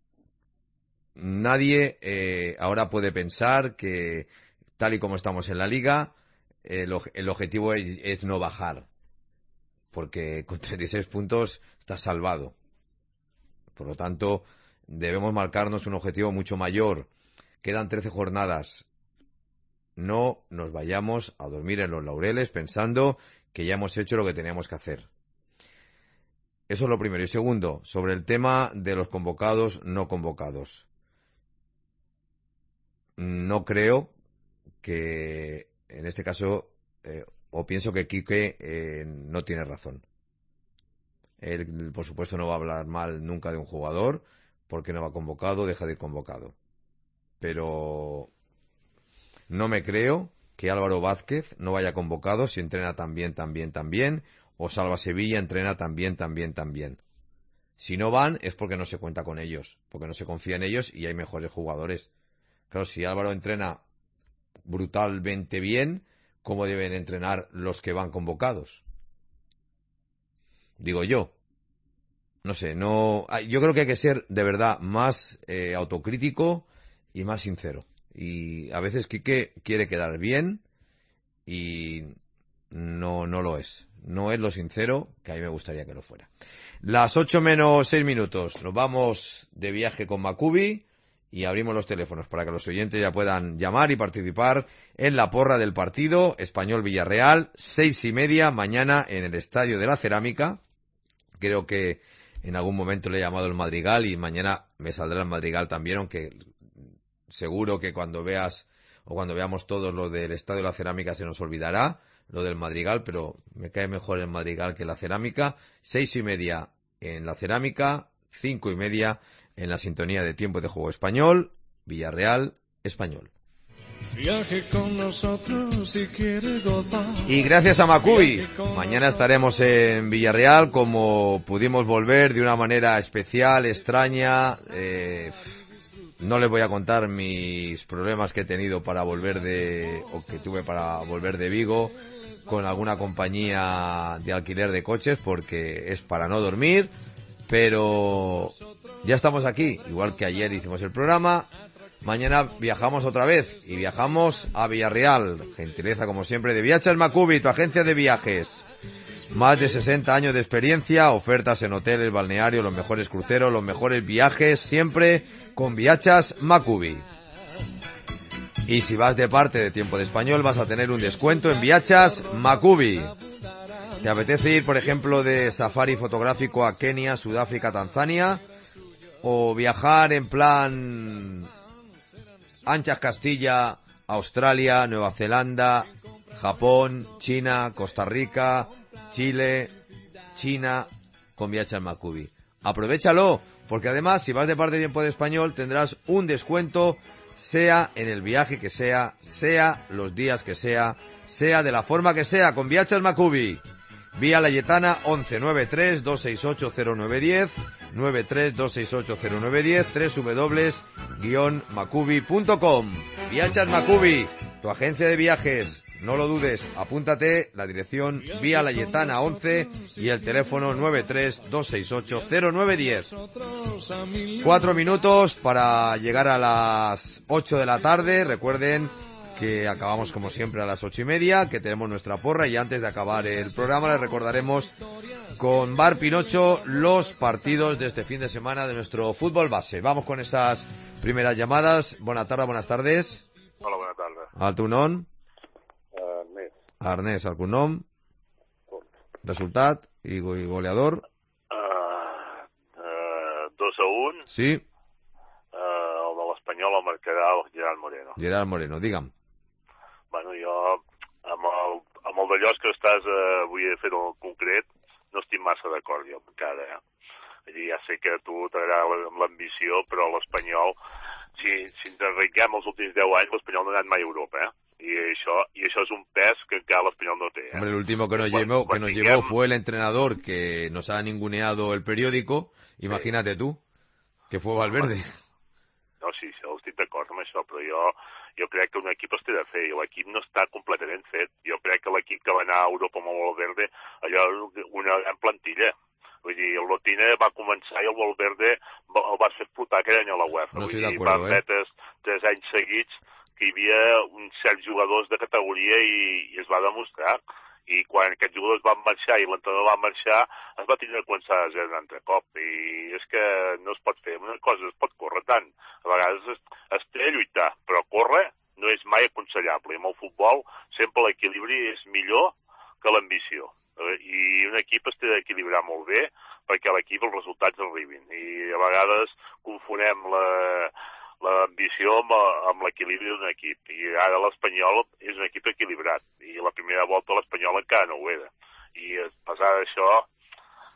Nadie ahora puede pensar que, tal y como estamos en la liga, el objetivo es no bajar, porque con 36 puntos estás salvado. Por lo tanto, debemos marcarnos un objetivo mucho mayor. Quedan 13 jornadas. No nos vayamos a dormir en los laureles pensando que ya hemos hecho lo que teníamos que hacer. Eso es lo primero. Y segundo, sobre el tema de los convocados, no convocados. No creo que, en este caso, o pienso que Quique no tiene razón. Él, por supuesto, no va a hablar mal nunca de un jugador, porque no va convocado, deja de ir convocado. Pero no me creo que Álvaro Vázquez no vaya convocado si entrena tan bien, o Salva Sevilla entrena tan bien. Si no van es porque no se cuenta con ellos, porque no se confía en ellos y hay mejores jugadores. Claro, si Álvaro entrena brutalmente bien, ¿cómo deben entrenar los que van convocados? Digo yo. No sé, yo creo que hay que ser de verdad más autocrítico y más sincero. Y a veces Quique quiere quedar bien y no lo es. No es lo sincero que a mí me gustaría que lo fuera. Las 8 menos 6 minutos. Nos vamos de viaje con Macubi y abrimos los teléfonos para que los oyentes ya puedan llamar y participar en la porra del partido Español-Villarreal, 6:30 mañana en el Estadio de la Cerámica. Creo que en algún momento le he llamado el Madrigal y mañana me saldrá el Madrigal también, aunque seguro que cuando veamos todos lo del Estadio de la Cerámica se nos olvidará lo del Madrigal, pero me cae mejor el Madrigal que la Cerámica. 6:30 en la Cerámica, 5:30 en la sintonía de Tiempo de Juego Español, Villarreal, Español. Viaje con nosotros si quiere gozar. Y gracias a Macubi, mañana estaremos en Villarreal, como pudimos volver de una manera especial, extraña. No les voy a contar mis problemas que he tenido que tuve para volver de Vigo con alguna compañía de alquiler de coches, porque es para no dormir, pero ya estamos aquí, igual que ayer hicimos el programa. Mañana viajamos otra vez y viajamos a Villarreal. Gentileza, como siempre, de Viachas Macubi, tu agencia de viajes. Más de 60 años de experiencia, ofertas en hoteles, balnearios, los mejores cruceros, los mejores viajes, siempre con Viachas Macubi. Y si vas de parte de Tiempo de Español, vas a tener un descuento en Viachas Macubi. ¿Te apetece ir, por ejemplo, de safari fotográfico a Kenia, Sudáfrica, Tanzania? ¿O viajar en plan Anchas Castilla, Australia, Nueva Zelanda, Japón, China, Costa Rica, Chile, China, con Viachas Macubi? Aprovechalo, porque además, si vas de parte de Tiempo de Español, tendrás un descuento, sea en el viaje que sea los días que sea de la forma que sea, con Viachas Macubi. Vía Layetana 11 93 268 0910, 93 268 0910, www-macubi.com. Viachas Macubi, tu agencia de viajes. No lo dudes, apúntate la dirección Vía Layetana 11 y el teléfono 93 268 0910. 4 minutos para llegar a las 8 de la tarde. Recuerden que acabamos como siempre a las 8:30, que tenemos nuestra porra, y antes de acabar el programa les recordaremos con Bar Pinocho los partidos de este fin de semana de nuestro fútbol base. Vamos con esas primeras llamadas. Buenas tardes. Hola, buenas tardes. Al tu nom? Ernest. Al cognom? Resultat i goleador? 2-1. Sí. El de l'Espanyol el marcarà el Gerard Moreno. Digue'm. Bueno, jo amb el d'allò que estàs avui fent el concret no estic massa d'acord jo encara, Ja sé que a tu t'agrada l'ambició, però l'Espanyol, si ens enriquem els últims 10 anys, l'Espanyol no ha anat mai a Europa, Y eso es un pes que encara l'Espanyol no té. Hombre, el último que nos llevó fue el entrenador que nos ha ninguneado el periódico. Imagínate tú, que fue Valverde. No, sí, estic d'acord amb això, però jo crec que un equip es té de fer, i l'equip no està completament fet. Jo crec que l'equip que va anar a Europa amb el Valverde, allò és una gran plantilla. Vull dir, el Lotina va començar i el Valverde el va fer explotar aquell any a la UEFA. No Vull dir, va admetre 3 anys seguits que hi havia uns certs jugadors de categoria i es va demostrar. I quan aquests jugadors van marxar i l'entrenador va marxar, es va tenir que començar a zero un altre cop. I és que no es pot fer. Una cosa es pot córrer tant. A vegades es té a lluitar, però córrer no és mai aconsellable. I amb el futbol sempre l'equilibri és millor que l'ambició. I un equip es té d'equilibrar molt bé perquè a l'equip els resultats arribin. I a vegades confonem l'ambició amb l'equilibri d'un equip. I ara l'Espanyol és un equip equilibrat. I la primera volta l'Espanyol encara no ho era. I a pesar d'això,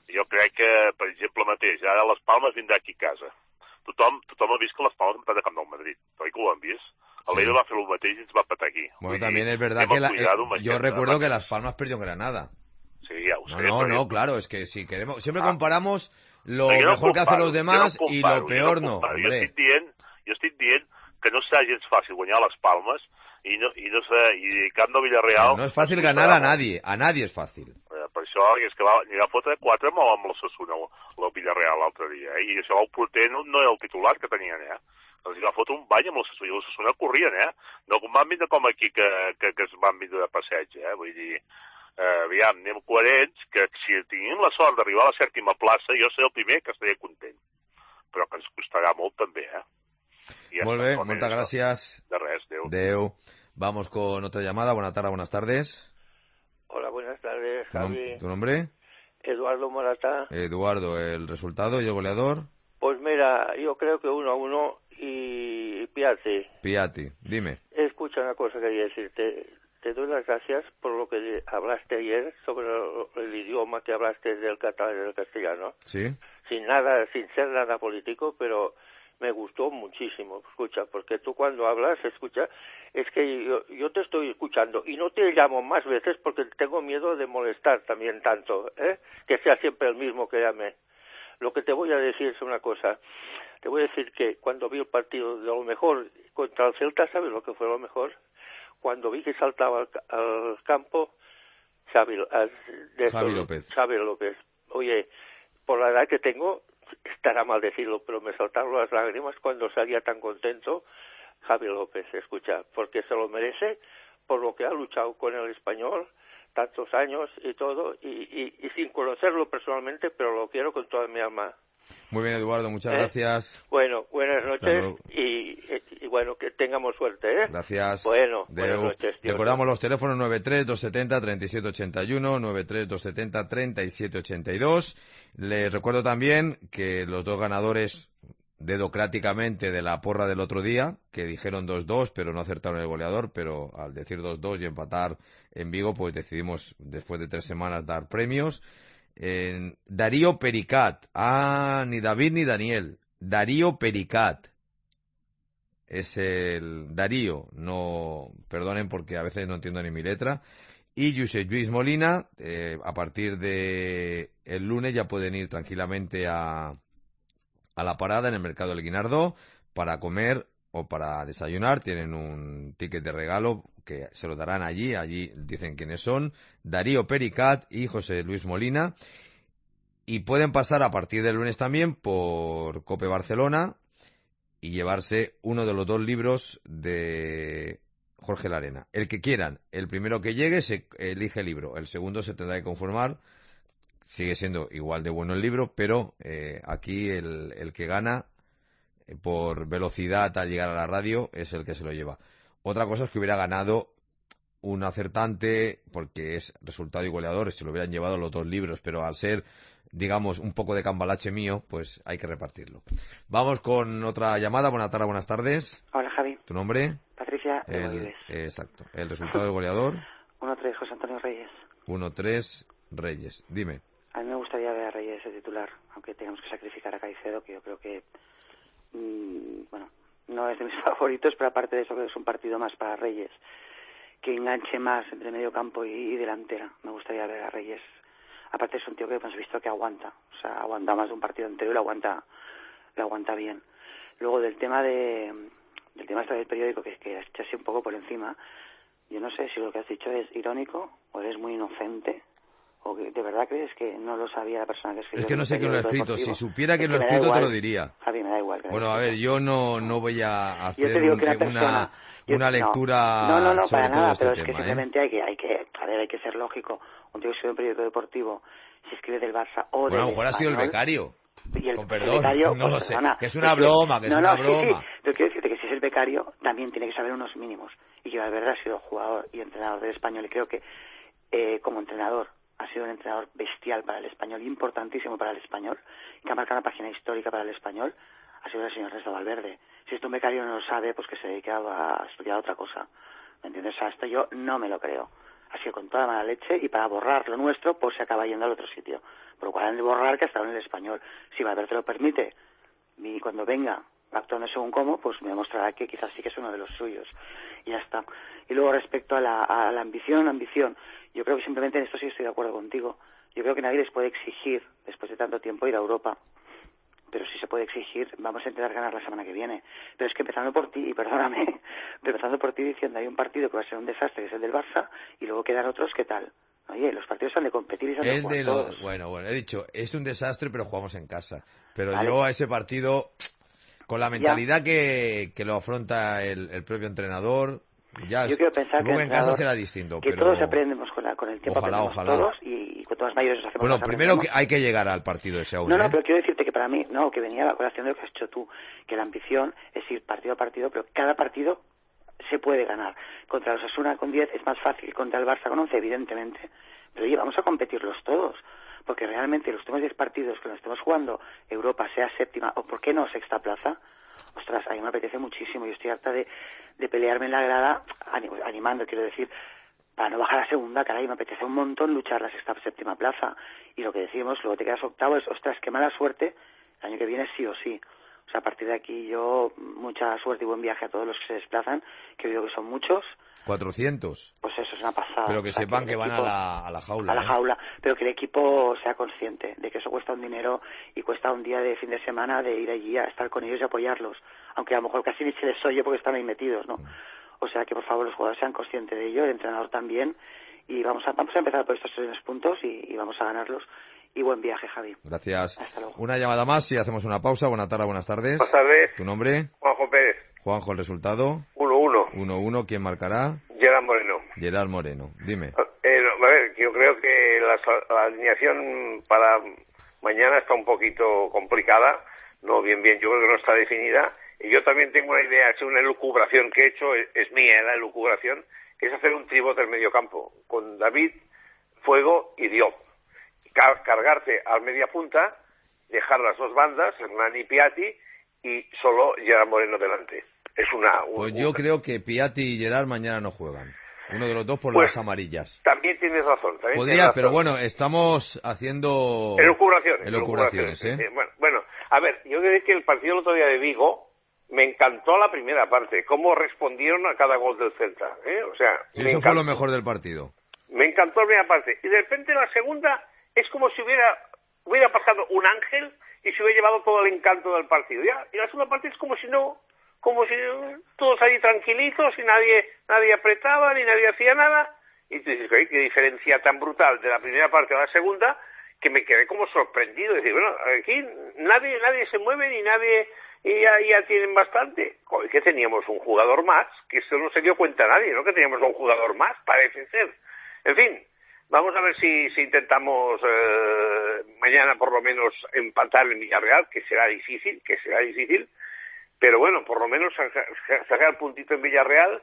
Jo crec que, per exemple, mateix, ara les Palmes vindrà aquí a casa. Tothom ha vist que les Palmes han patat a Camp del Madrid. Oi que ho han vist? El Leiva va fer el mateix i ens va patar aquí. Bueno, también es verdad que yo recuerdo que Las Palmas perdió en Granada. Sí, ya lo sé. No, claro, es que si queremos... Siempre comparamos lo mejor que hacen los demás y lo peor no. Jo estic dient que no serà gens fàcil guanyar les Palmes i Camp de Villarreal... No es fácil ganar a nadie es fàcil. Per això és que n'hi va fotre 4 amb l'Osasuna, el Villarreal l'altre dia, i això el porter no era el titular que tenien, Els va fotre un bany amb l'Osasuna, i l'Osasuna corrien, No van vindre com aquí que es van vindre de passeig, Vull dir, aviam, anem coherents, que si tinguem la sort d'arribar a la 7ª plaça, jo seré el primer que estaria content. Però que ens costarà molt també, Molt bé, moltes gràcies. De res, adeu. Adeu. Vamos con otra llamada. Buenas tardes, buenas tardes. Hola, buenas tardes, Javi. ¿Tu nombre? Eduardo Morata. Eduardo, ¿el resultado y el goleador? Pues mira, yo creo que 1-1 y Piatti. Piatti, dime. Escucha una cosa que quería decirte. Te doy las gracias por lo que hablaste ayer sobre el idioma que hablaste del catalán y del castellano. Sí. Sin ser nada político, pero me gustó muchísimo, escucha, porque tú cuando hablas, escucha, es que yo te estoy escuchando y no te llamo más veces porque tengo miedo de molestar también tanto, que sea siempre el mismo que llame. Lo que te voy a decir es una cosa, te voy a decir que cuando vi el partido de lo mejor contra el Celta, ¿sabes lo que fue lo mejor? Cuando vi que saltaba al campo, Xavi López. Oye, por la edad que tengo, estará mal decirlo, pero me saltaron las lágrimas cuando salía tan contento Xavi López, escucha, porque se lo merece por lo que ha luchado con el Español tantos años y todo, y sin conocerlo personalmente, pero lo quiero con toda mi alma. Muy bien, Eduardo, muchas gracias. Bueno, buenas noches y bueno, que tengamos suerte, Gracias. Bueno, buenas noches. Recordamos los teléfonos 93-270-3781, 93-270-3782. Les recuerdo también que los dos ganadores dedocráticamente de la porra del otro día, que dijeron 2-2, pero no acertaron el goleador, pero al decir 2-2 y empatar en Vigo, pues decidimos, después de 3 semanas, dar premios. Darío Pericat. Ni David ni Daniel. Darío Pericat. Es el Darío. No, perdonen porque a veces no entiendo ni mi letra. Y Josep Lluís Molina, a partir de el lunes ya pueden ir tranquilamente a la parada en el mercado del Guinardó para comer o para desayunar. Tienen un ticket de regalo que se lo darán allí dicen quiénes son, Darío Pericat y José Luis Molina, y pueden pasar a partir del lunes también por Cope Barcelona y llevarse uno de los 2 libros de Jorge Larena. El que quieran, el primero que llegue se elige el libro, el segundo se tendrá que conformar, sigue siendo igual de bueno el libro, pero aquí el que gana por velocidad al llegar a la radio es el que se lo lleva. Otra cosa es que hubiera ganado un acertante, porque es resultado y goleador, si lo hubieran llevado los 2 libros, pero al ser, digamos, un poco de cambalache mío, pues hay que repartirlo. Vamos con otra llamada. Buenas tardes, buenas tardes. Hola, Javi. ¿Tu nombre? Patricia de Boides. Exacto. ¿El resultado del goleador? 1-3, José Antonio Reyes. 1-3, Reyes. Dime. A mí me gustaría ver a Reyes de titular, aunque tengamos que sacrificar a Caicedo, que yo creo que, bueno, no es de mis favoritos, pero aparte de eso creo que es un partido más para Reyes, que enganche más entre medio campo y delantera. Me gustaría ver a Reyes. Aparte es un tío que hemos visto que aguanta, o sea, aguanta más de un partido entero y lo aguanta bien. Luego del tema del periódico, que echase un poco por encima, yo no sé si lo que has dicho es irónico o eres muy inocente. ¿O que de verdad crees que no lo sabía la persona que escribió? Es que no sé quién lo ha escrito. Deportivo. Si supiera quién lo ha escrito, te lo diría. Javi, me da igual. Bueno, a ver, yo no voy a hacer una lectura no, sobre para todo nada, este pero tema, es que simplemente hay que ser lógico. Un tío que escribe un periódico deportivo, si escribe del Barça o del Bueno, a lo mejor ha sido el becario. Con perdón, becario, no lo pues, sé. perdona, Que es una broma, Sí. Pero quiero decirte que si es el becario, también tiene que saber unos mínimos. Y yo, de verdad, he sido jugador y entrenador del Español y creo que como entrenador ha sido un entrenador bestial para el Español, importantísimo para el Español, que ha marcado una página histórica para el Español, ha sido el señor Ernesto Valverde. Si esto un becario no lo sabe, pues que se dedique a estudiar otra cosa. ¿Me entiendes? O sea, esto yo no me lo creo. así que con toda mala leche, y para borrar lo nuestro, pues se acaba yendo al otro sitio. Por lo cual han de borrar que ha estado en el Español. Si Valverde lo permite, y cuando venga actuando según cómo, pues me demostrará que quizás sí que es uno de los suyos. Y ya está. Y luego respecto a la ambición, yo creo que simplemente en esto sí estoy de acuerdo contigo. Yo creo que nadie les puede exigir, después de tanto tiempo, ir a Europa. Pero sí se puede exigir, vamos a intentar ganar la semana que viene. Pero es que empezando por ti, y perdóname, empezando por ti diciendo hay un partido que va a ser un desastre, que es el del Barça, y luego quedan otros, ¿qué tal? Oye, los partidos han de competir y se han de jugar todos. Bueno, he dicho, es un desastre, pero jugamos en casa. Pero Vale. yo a ese partido, con la mentalidad que lo afronta el propio entrenador, ya yo quiero pensar luego que en casa será distinto. Que pero todos aprendemos con el tiempo, ojalá, aprendemos todos, y cuanto más mayores nos hacemos bueno, más primero aprendemos. que hay que llegar al partido ese aún. No, pero quiero decirte que para mí, que venía a la colación de lo que has hecho tú, que la ambición es ir partido a partido, pero cada partido se puede ganar. Contra los Osasuna con 10 es más fácil, contra el Barça con 11, evidentemente. Pero oye, vamos a competirlos todos, porque realmente los últimos 10 partidos que nos estemos jugando, Europa sea séptima, o por qué no sexta plaza, ostras, a mí me apetece muchísimo. Yo estoy harta de pelearme en la grada, animando, quiero decir, para no bajar a segunda, caray, me apetece un montón luchar la sexta, séptima plaza. Y lo que decimos, luego te quedas octavo, es, ostras, qué mala suerte, el año que viene sí o sí. O sea, a partir de aquí yo, mucha suerte y buen viaje a todos los que se desplazan, que veo que son muchos. 400. Pues eso es una pasada. Pero que sepan que van a la jaula. A la jaula, pero que el equipo sea consciente de que eso cuesta un dinero y cuesta un día de fin de semana de ir allí a estar con ellos y apoyarlos. Aunque a lo mejor casi ni se les oye porque están ahí metidos, ¿no? O sea que por favor los jugadores sean conscientes de ello, el entrenador también. Y vamos a empezar por estos 3 puntos y vamos a ganarlos. Y buen viaje, Javi. Gracias. Una llamada más y hacemos una pausa. Buenas tardes, buenas tardes. Buenas tardes. ¿Tu nombre? Juanjo Pérez. Juanjo, el resultado. 1-1. 1-1, ¿quién marcará? Gerard Moreno. Gerard Moreno, dime. A ver, yo creo que la alineación para mañana está un poquito complicada. No, bien, yo creo que no está definida. Y yo también tengo una idea, es una elucubración que he hecho, es mía la elucubración, que es hacer un tribote en medio campo, con David, Fuego y Diop. Cargarte al media punta, dejar las dos bandas, Hernán y Piatti, y solo Gerard Moreno delante. Es Pues yo creo que Piatti y Gerard mañana no juegan. Uno de los dos por pues, las amarillas. También tienes razón. Podría, pero bueno, estamos haciendo... Elucubraciones, ¿eh? Bueno, a ver, yo quiero decir que el partido el otro día de Vigo me encantó la primera parte, cómo respondieron a cada gol del Celta, ¿eh? O sea, sí, eso fue lo mejor del partido. Me encantó la primera parte. Y de repente la segunda es como si hubiera pasado un ángel y se hubiera llevado todo el encanto del partido. Y la segunda parte es como si todos ahí tranquilitos y nadie apretaba ni nadie hacía nada. Y tú dices, qué diferencia tan brutal de la primera parte a la segunda, que me quedé como sorprendido. Decir, bueno, aquí nadie se mueve ni nadie, y ya tienen bastante. Joder, que teníamos un jugador más, que esto no se dio cuenta nadie, ¿no? Que teníamos un jugador más, parece ser. En fin, vamos a ver si intentamos mañana por lo menos empatar en Villarreal, que será difícil, pero bueno, por lo menos sacar el puntito en Villarreal,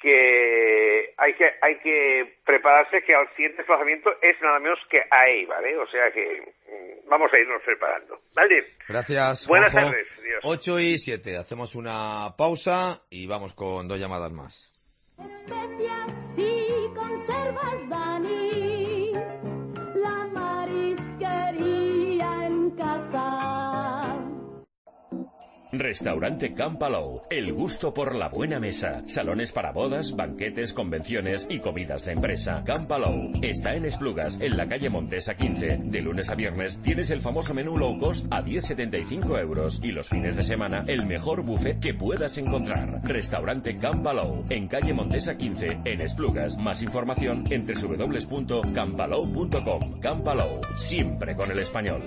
que hay que prepararse, que al siguiente desplazamiento es nada menos que a Eibar, ¿eh? O sea que vamos a irnos preparando. ¿Vale? Gracias, Buenas Juanjo. tardes. Adiós. 8:07, hacemos una pausa y vamos con 2 llamadas más. Especias y conservas, Dani, la marisquería en casa. Restaurante Can Palou, el gusto por la buena mesa. Salones para bodas, banquetes, convenciones y comidas de empresa. Can Palou está en Esplugas, en la calle Montesa 15. De lunes a viernes tienes el famoso menú low cost a 10,75 € y los fines de semana el mejor buffet que puedas encontrar. Restaurante Can Palou, en calle Montesa 15, en Esplugas. Más información en www.canpalou.com. Can Palou, siempre con el español.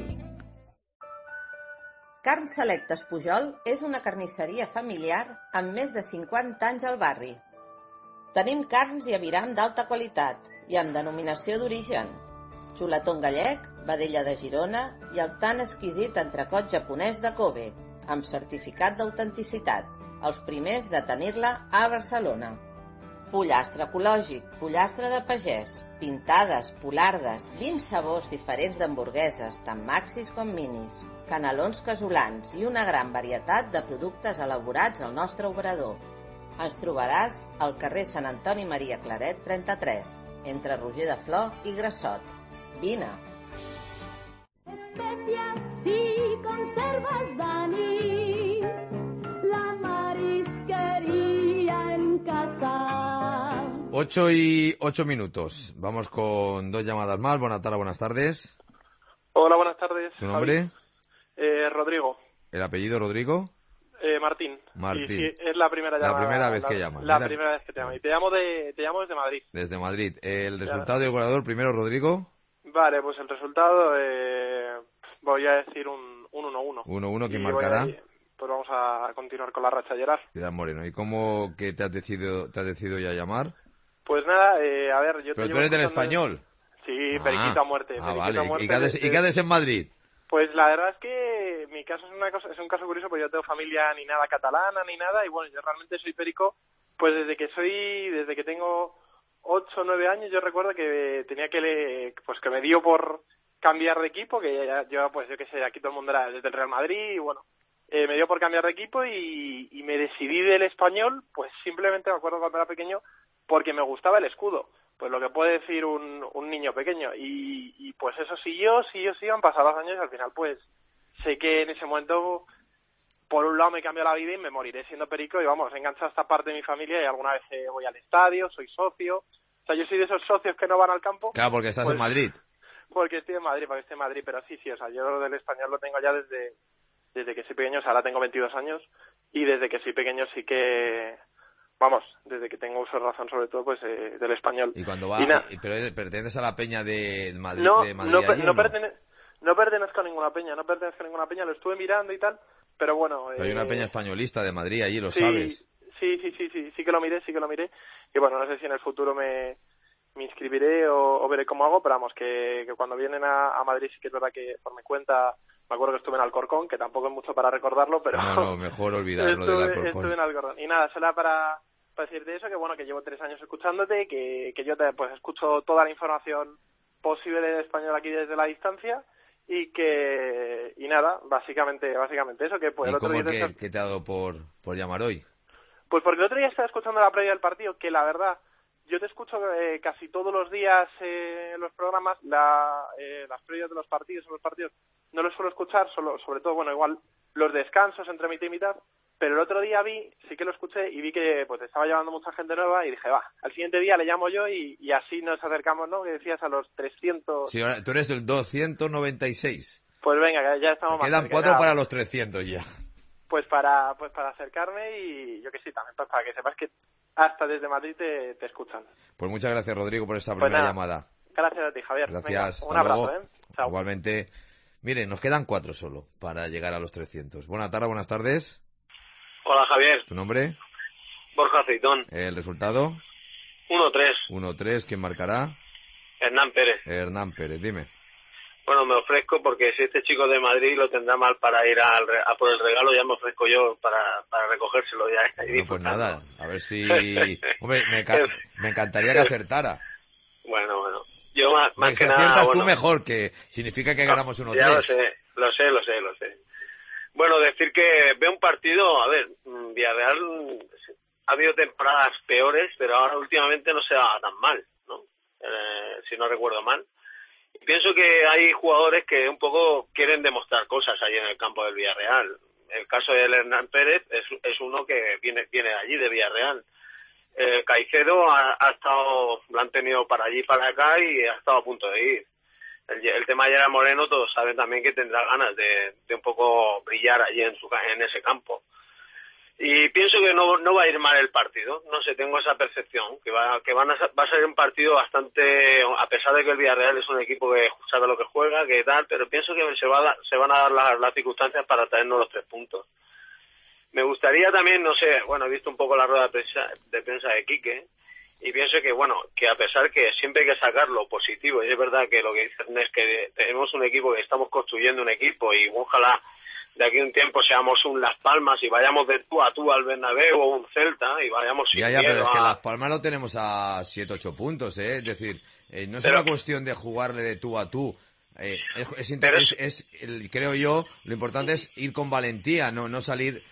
Carn Selectes Pujol és una carnisseria familiar amb més de 50 anys al barri. Tenim carns i aviram d'alta qualitat i amb denominació d'origen. Xuletón gallec, vedella de Girona i el tan exquisit entrecot japonès de Kobe, amb certificat d'autenticitat, els primers de tenir-la a Barcelona. Pollastre ecològic, pollastre de pagès, pintades, polardes, 20 sabors diferents d'hamburgueses, tant maxis com minis, canelons casolans i una gran varietat de productes elaborats al nostre obrador. Ens trobaràs al carrer Sant Antoni Maria Claret 33. entre Roger de Flor i Grassot. Vine! Especias y conservas, Dani, la marisquería en casa. 8:08. Vamos con 2 llamadas más. Buenas tardes. Hola, buenas tardes. ¿Tu nombre? Rodrigo. ¿El apellido Rodrigo? Martín. Martín. Sí, es la primera llamada. La primera vez que llamas. La primera vez que te llamo. Y te llamo desde Madrid. Desde Madrid. ¿El resultado del goleador primero, Rodrigo? Vale, pues el resultado voy a decir un 1-1. 1-1, ¿quién marcará? Pues vamos a continuar con la racha, Gerard. Gerard Moreno. ¿Y cómo que te has decidido ya llamar? Pues nada, a ver, yo te Pero tú eres del Español. Sí, periquito a muerte. Vale. A muerte. ¿Y qué haces en Madrid? Pues la verdad es que mi caso es un caso curioso, porque yo no tengo familia ni nada catalana ni nada, y bueno, yo realmente soy perico, pues desde que tengo 8 o 9 años. Yo recuerdo que tenía que me dio por cambiar de equipo, que yo qué sé, aquí todo el mundo era desde el Real Madrid, y bueno, me dio por cambiar de equipo y me decidí del Español, pues simplemente me acuerdo cuando era pequeño, porque me gustaba el escudo. Pues lo que puede decir un niño pequeño, y pues eso siguió, han pasado los años, y al final pues sé que en ese momento por un lado me cambió la vida y me moriré siendo perico, y vamos, he enganchado a esta parte de mi familia, y alguna vez voy al estadio, soy socio, o sea, yo soy de esos socios que no van al campo. Claro, porque estás en Madrid. Porque estoy en Madrid, pero sí, o sea, yo del Español lo tengo ya desde que soy pequeño, o sea, ahora tengo 22 años, y desde que soy pequeño sí que... Vamos, desde que tengo uso de razón, sobre todo, pues del Español. ¿Y cuando va? ¿Pero perteneces a la peña de Madrid? No, de Madrid no pertenezco a ninguna peña, lo estuve mirando y tal, pero bueno... Pero hay una peña españolista de Madrid, allí lo sí, sabes. Sí que lo miré, y bueno, no sé si en el futuro me inscribiré o veré cómo hago, pero vamos, que cuando vienen a Madrid sí que es verdad que por mi cuenta... Me acuerdo que estuve en Alcorcón, que tampoco es mucho para recordarlo, pero... No, mejor olvidarlo del Alcorcón. Estuve en Alcorcón. Y nada, solo para decirte eso, que bueno, que llevo 3 años escuchándote, que yo pues escucho toda la información posible de español aquí desde la distancia, y nada, básicamente eso, que pues ¿Y el otro cómo día... que te ha dado por llamar hoy? Pues porque el otro día estaba escuchando la previa del partido, que la verdad... Yo te escucho casi todos los días en los programas, las previas de los partidos no los suelo escuchar, sobre todo, bueno, igual los descansos entre mitad y mitad, pero el otro día sí que lo escuché y vi que pues estaba llamando mucha gente nueva, y dije, al siguiente día le llamo yo y así nos acercamos, ¿no? Que decías a los 300... Sí, ahora, tú eres el 296. Pues venga, ya estamos más quedan 4 para los 300 ya. Pues para acercarme, y yo que sí, también para que sepas que hasta desde Madrid te escuchan. Pues muchas gracias, Rodrigo, por esta primera llamada. Gracias a ti, Javier. Gracias. Venga, un abrazo, luego. Chao. Igualmente. Miren, nos quedan 4 solo para llegar a los 300. Buenas tardes. Hola, Javier. ¿Tu nombre? Borja Aceitón. ¿El resultado? 1-3. 1-3. ¿Quién marcará? Hernán Pérez. Hernán Pérez, dime. Bueno, me ofrezco, porque si este chico de Madrid lo tendrá mal para ir a por el regalo, ya me ofrezco yo para recogérselo ya. No, pues nada, a ver si... Hombre, me encantaría que acertara. Bueno. Yo más que nada... Si aciertas tú mejor, que significa que ganamos 1-3. Ya lo sé. Bueno, decir que veo un partido, a ver, Villarreal ha habido temporadas peores, pero ahora últimamente no se va tan mal, ¿no? Si no recuerdo mal. Pienso que hay jugadores que un poco quieren demostrar cosas ahí en el campo del Villarreal. El caso de Hernán Pérez es uno que viene allí de Villarreal. Caicedo ha estado, lo han tenido para allí y para acá, y ha estado a punto de ir. El tema de Gerard Moreno, todos saben también que tendrá ganas de un poco brillar allí en ese campo. Y pienso que no va a ir mal el partido, no sé, tengo esa percepción, que va a ser un partido bastante, a pesar de que el Villarreal es un equipo que sabe lo que juega, que tal, pero pienso que se van a dar las circunstancias para traernos los 3 puntos. Me gustaría también, no sé, bueno, he visto un poco la rueda de prensa de Quique, y pienso que, bueno, que a pesar que siempre hay que sacar lo positivo, y es verdad que lo que dicen es que tenemos un equipo, que estamos construyendo un equipo, y ojalá de aquí a un tiempo seamos un Las Palmas y vayamos de tú a tú al Bernabéu, o un Celta, y vayamos sin miedo. Pero es que Las Palmas lo tenemos a 7-8 puntos, ¿eh? Es decir, no es una cuestión de jugarle de tú a tú. Creo yo, lo importante es ir con valentía, no salir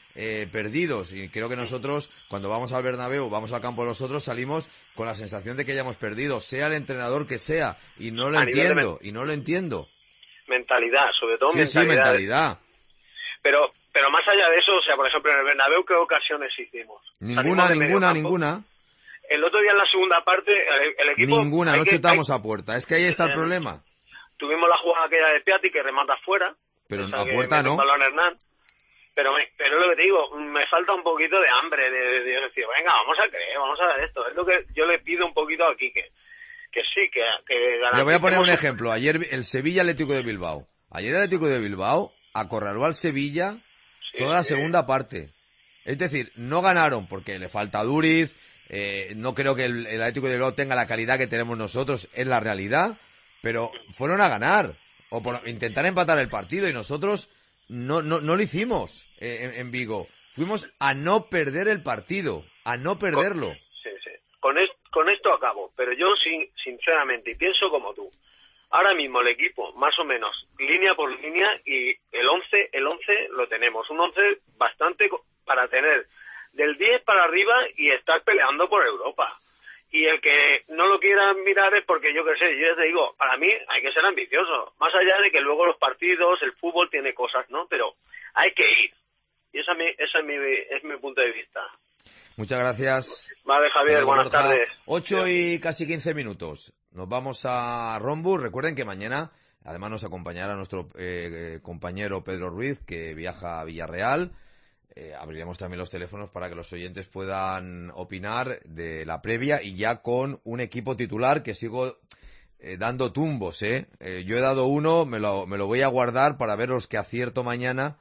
perdidos, y creo que nosotros cuando vamos al Bernabéu, vamos al campo nosotros, salimos con la sensación de que ya hemos perdido, sea el entrenador que sea, y no lo entiendo. Mentalidad, sobre todo Sí, mentalidad. Pero más allá de eso, o sea, por ejemplo, en el Bernabéu, ¿qué ocasiones hicimos? Ninguna. El otro día en la segunda parte, el equipo... Ninguna, no chutamos a puerta. Es que ahí está el problema. Tuvimos la jugada aquella de Piatti que remata fuera. Pero a puerta no. Hernán. Pero lo que te digo, me falta un poquito de hambre de decir, venga, vamos a creer, vamos a ver esto. Es lo que yo le pido un poquito a Quique. Que sí, que le voy a poner un ejemplo. Ayer el Sevilla Atlético de Bilbao. Ayer el Atlético de Bilbao acorraló al Sevilla toda la segunda parte. Es decir, no ganaron porque le falta Duriz. No creo que el Atlético de Bilbao tenga la calidad que tenemos nosotros, es la realidad. Pero fueron a ganar o por intentar empatar el partido y nosotros no lo hicimos en Vigo. Fuimos a no perder el partido, a no perderlo. Sí. Con esto acabo, pero yo sinceramente, y pienso como tú, ahora mismo el equipo, más o menos, línea por línea, y el 11 lo tenemos, un 11 bastante para tener del 10 para arriba y estar peleando por Europa. Y el que no lo quiera mirar es porque, yo qué sé, yo te digo, para mí hay que ser ambicioso, más allá de que luego los partidos, el fútbol tiene cosas, ¿no? Pero hay que ir. Y ese es mi punto de vista. Muchas gracias. Vale, Javier, buenas tardes. 8 y casi 15 minutos. Nos vamos a Rombus. Recuerden que mañana, además, nos acompañará nuestro compañero Pedro Ruiz, que viaja a Villarreal. Abriremos también los teléfonos para que los oyentes puedan opinar de la previa y ya con un equipo titular que sigo dando tumbos. Yo he dado uno, me lo voy a guardar para ver los que acierto mañana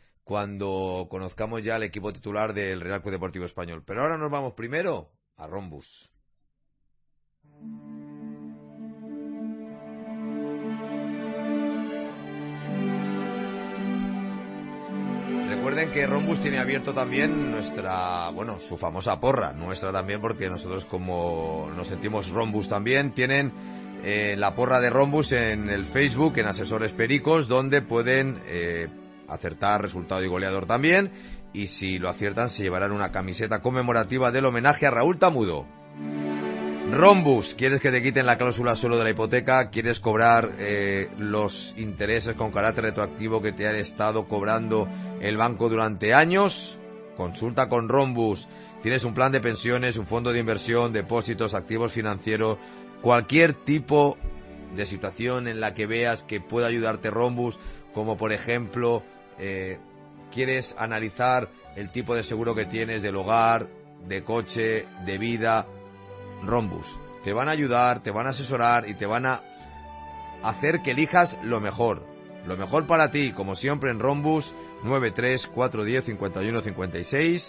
cuando conozcamos ya el equipo titular del Real Club Deportivo Español. Pero ahora nos vamos primero a Rombus. Recuerden que Rombus tiene abierto también su famosa porra, nuestra también, porque nosotros como nos sentimos Rombus también, tienen la porra de Rombus en el Facebook, en Asesores Pericos, donde pueden acertar resultado y goleador también, y si lo aciertan se llevarán una camiseta conmemorativa del homenaje a Raúl Tamudo. Rombus, ¿quieres que te quiten la cláusula suelo de la hipoteca? ¿Quieres cobrar los intereses con carácter retroactivo que te ha estado cobrando el banco durante años? Consulta con Rombus. Tienes un plan de pensiones, un fondo de inversión, depósitos, activos financieros, cualquier tipo de situación en la que veas que pueda ayudarte Rombus, como por ejemplo, quieres analizar el tipo de seguro que tienes del hogar, de coche, de vida. Rombus, te van a ayudar, te van a asesorar y te van a hacer que elijas lo mejor para ti, como siempre en Rombus. 93-410-51-56,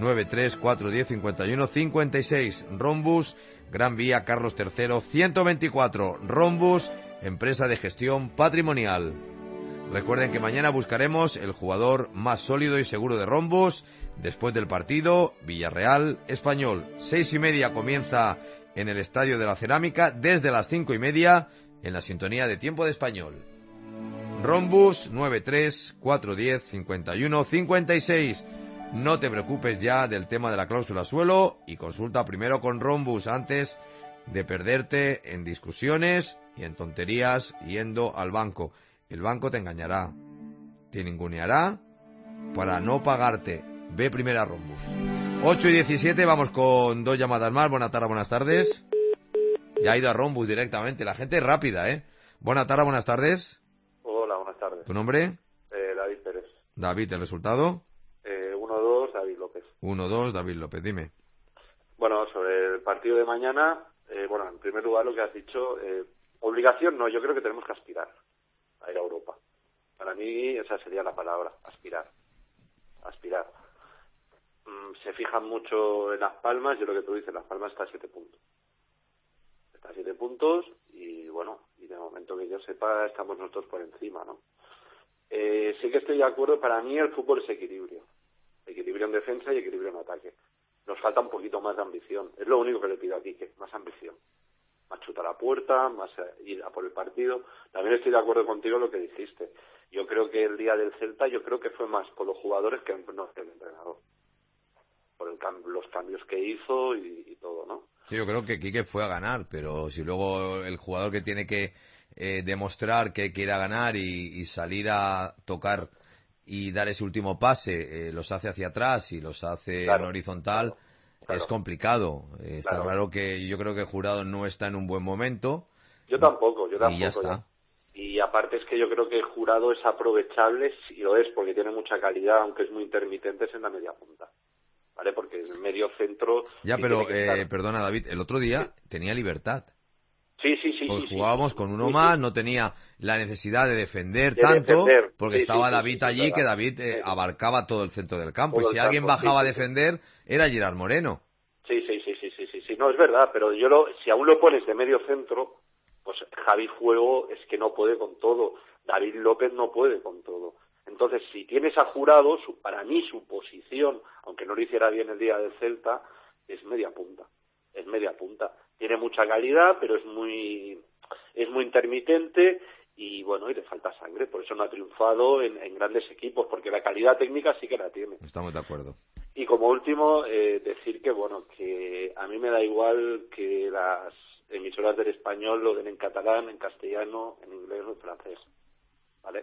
93-410-51-56, Rombus, Gran Vía Carlos III 124, Rombus, empresa de gestión patrimonial. Recuerden que mañana buscaremos el jugador más sólido y seguro de Rombus. Después del partido, Villarreal Español. 6:30 comienza en el Estadio de la Cerámica, desde las 5:30 en la sintonía de Tiempo de Español. Rombus 93-410-51-56. No te preocupes ya del tema de la cláusula suelo y consulta primero con Rombus antes de perderte en discusiones y en tonterías yendo al banco. El banco te engañará, te ninguneará para no pagarte. Ve primero a Rombus. 8:17, vamos con dos llamadas más. Buenas tardes. Ya ha ido a Rombus directamente. La gente es rápida, Buenas tardes. Hola, buenas tardes. ¿Tu nombre? David Pérez. David, ¿el resultado? 1-2, David López. 1-2, David López, dime. Bueno, sobre el partido de mañana, en primer lugar lo que has dicho, obligación no, yo creo que tenemos que aspirar a ir a Europa. Para mí esa sería la palabra, aspirar. Se fijan mucho en Las Palmas, yo lo que tú dices, Las Palmas está a 7 puntos. Está a 7 puntos y bueno, y de momento que yo sepa estamos nosotros por encima, ¿no? Sí que estoy de acuerdo, para mí el fútbol es equilibrio en defensa y equilibrio en ataque. Nos falta un poquito más de ambición, es lo único que le pido aquí, que más ambición, más chuta a la puerta, más ir a por el partido. También estoy de acuerdo contigo en lo que dijiste, Yo creo que el día del Celta, yo creo que fue más por los jugadores que no el entrenador. Por los cambios que hizo y todo, ¿no? Sí, yo creo que Quique fue a ganar, pero si luego el jugador que tiene que demostrar que quiere ganar y salir a tocar y dar ese último pase, los hace hacia atrás y los hace en horizontal, es complicado. Está claro que yo creo que Jurado no está en un buen momento. Yo tampoco. Y ya está. Y aparte es que yo creo que el Jurado es aprovechable, y lo es, porque tiene mucha calidad, aunque es muy intermitente, es en la media punta. ¿Vale? Porque en el medio centro... Ya, pero, perdona David, el otro día tenía libertad. Sí. Pues jugábamos con uno más, no tenía la necesidad de defender tanto, porque estaba David allí, que David abarcaba todo el centro del campo. Y si alguien bajaba a defender, era Gerard Moreno. Sí. No, es verdad, pero si aún lo pones de medio centro, pues Javi Fuego es que no puede con todo. David López no puede con todo. Entonces, si tienes a Jurado, para mí su posición, aunque no lo hiciera bien el día del Celta, es media punta. Tiene mucha calidad, pero es muy intermitente y bueno, y le falta sangre. Por eso no ha triunfado en grandes equipos, porque la calidad técnica sí que la tiene. Estamos de acuerdo. Y como último, decir que bueno, que a mí me da igual que las emisoras del Español lo den en catalán, en castellano, en inglés o en francés, ¿vale?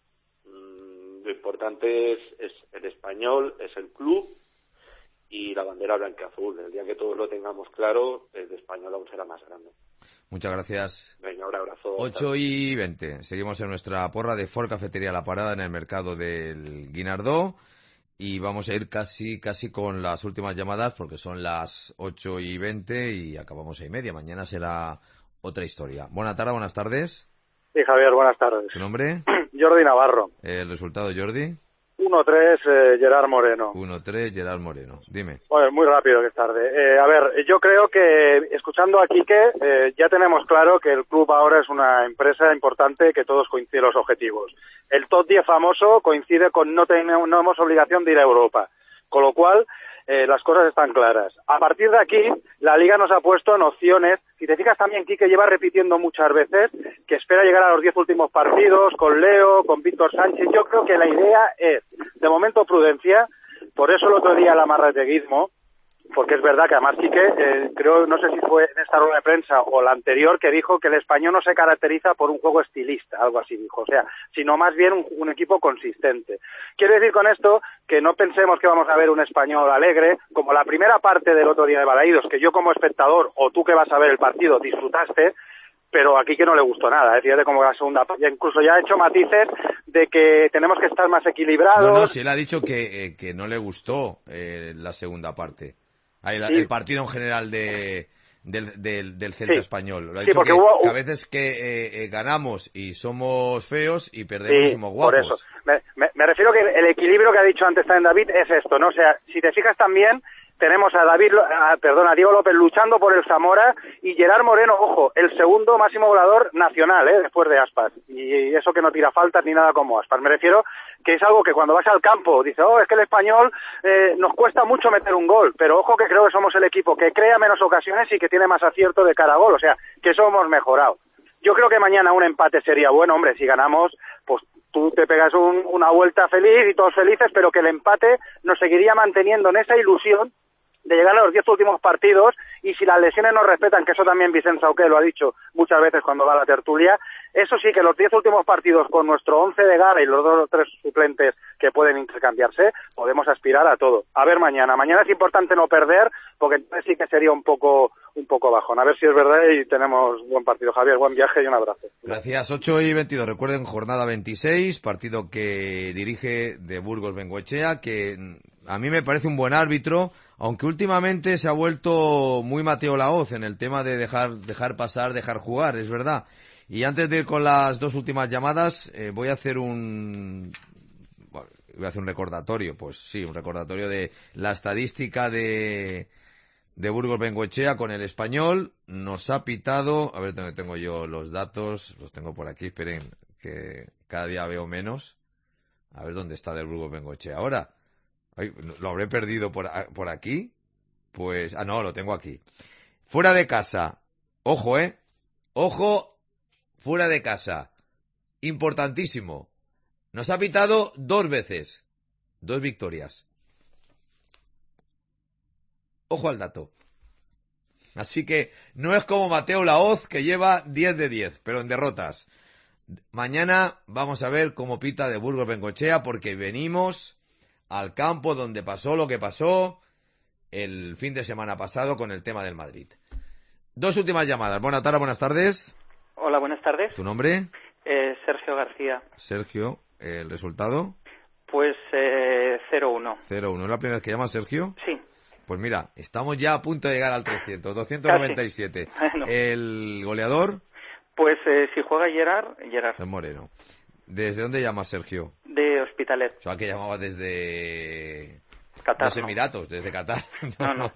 Lo importante es el Español, es el club y la bandera blanca-azul. El día que todos lo tengamos claro, el Español aún será más grande. Muchas gracias. Venga, un abrazo. 8:20. Seguimos en nuestra porra de Ford Cafetería La Parada en el mercado del Guinardó. Y vamos a ir casi con las últimas llamadas porque son las 8:20 y acabamos 6:30. Mañana será otra historia. Buenas tardes. Sí, Javier, buenas tardes. ¿Tu nombre? Jordi Navarro. ¿El resultado, Jordi? 1-3, Gerard Moreno. 1-3, Gerard Moreno. Dime. Bueno, muy rápido que es tarde. A ver, yo creo que, escuchando a Quique, ya tenemos claro que el club ahora es una empresa importante, que todos coinciden los objetivos. El top 10 famoso coincide con no tenemos obligación de ir a Europa. Con lo cual, las cosas están claras. A partir de aquí, la Liga nos ha puesto en opciones. Si te fijas también, Quique lleva repitiendo muchas veces que espera llegar a los 10 últimos partidos con Leo, con Víctor Sánchez. Yo creo que la idea es, de momento, prudencia. Por eso el otro día el amarrateguismo, porque es verdad que además Quique, creo, no sé si fue en esta rueda de prensa o la anterior, que dijo que el Español no se caracteriza por un juego estilista, algo así dijo, o sea, sino más bien un equipo consistente. Quiero decir con esto que no pensemos que vamos a ver un Español alegre, como la primera parte del otro día de Balaídos, que yo como espectador, o tú que vas a ver el partido, disfrutaste, pero aquí que no le gustó nada, fíjate cómo la segunda parte, incluso ya ha hecho matices de que tenemos que estar más equilibrados. No, si él ha dicho que no le gustó la segunda parte. El partido en general del Celta español. Lo ha dicho porque que a veces que ganamos y somos feos y perdemos y somos guapos. Por eso. Me refiero que el equilibrio que ha dicho antes también David es esto, ¿no? O sea, si te fijas también, tenemos a Diego López luchando por el Zamora y Gerard Moreno, ojo, el segundo máximo goleador nacional, después de Aspas. Y eso que no tira faltas ni nada como Aspas. Me refiero que es algo que cuando vas al campo dices, es que el Español nos cuesta mucho meter un gol, pero ojo que creo que somos el equipo que crea menos ocasiones y que tiene más acierto de cara a gol, o sea, que eso hemos mejorado. Yo creo que mañana un empate sería bueno, hombre, si ganamos, pues tú te pegas una vuelta feliz y todos felices, pero que el empate nos seguiría manteniendo en esa ilusión de llegar a los 10 últimos partidos, y si las lesiones nos respetan, que eso también Vicente Sauqué lo ha dicho muchas veces cuando va a la tertulia, eso sí, que los 10 últimos partidos con nuestro 11 de gala y los 2 o 3 suplentes que pueden intercambiarse, podemos aspirar a todo. A ver mañana es importante no perder, porque entonces sí que sería un poco bajón. A ver si es verdad y tenemos buen partido. Javier, buen viaje y un abrazo. Gracias. 8:22. Recuerden, jornada 26, partido que dirige de Burgos Bengoechea, que a mí me parece un buen árbitro, aunque últimamente se ha vuelto muy Mateo Laoz en el tema de dejar pasar, dejar jugar, es verdad. Y antes de ir con las dos últimas llamadas, voy a hacer un recordatorio, pues sí, un recordatorio de la estadística de Burgos Bengoechea con el Español. Nos ha pitado, a ver dónde tengo yo los datos, los tengo por aquí, esperen, que cada día veo menos. A ver dónde está del Burgos Bengoechea ahora. Ay, lo habré perdido por aquí. Pues, no, lo tengo aquí. Fuera de casa. Ojo, Ojo, fuera de casa. Importantísimo. Nos ha pitado 2 veces. 2 victorias. Ojo al dato. Así que no es como Mateo Laoz, que lleva 10 de 10, pero en derrotas. Mañana vamos a ver cómo pita de Burgos Bengoechea, porque venimos al campo donde pasó lo que pasó el fin de semana pasado con el tema del Madrid. 2 últimas llamadas. Buenas tardes. Hola, buenas tardes. ¿Tu nombre? Sergio García. Sergio, ¿el resultado? Pues 0-1. 0-1. ¿Es la primera vez que llamas, Sergio? Sí. Pues mira, estamos ya a punto de llegar al 300, 297. Bueno. ¿El goleador? Pues si juega Gerard. Es Moreno. ¿Desde dónde llamas, Sergio? De Hospitalet. O sea, que llamaba desde Qatar, los Emiratos, desde Qatar. No.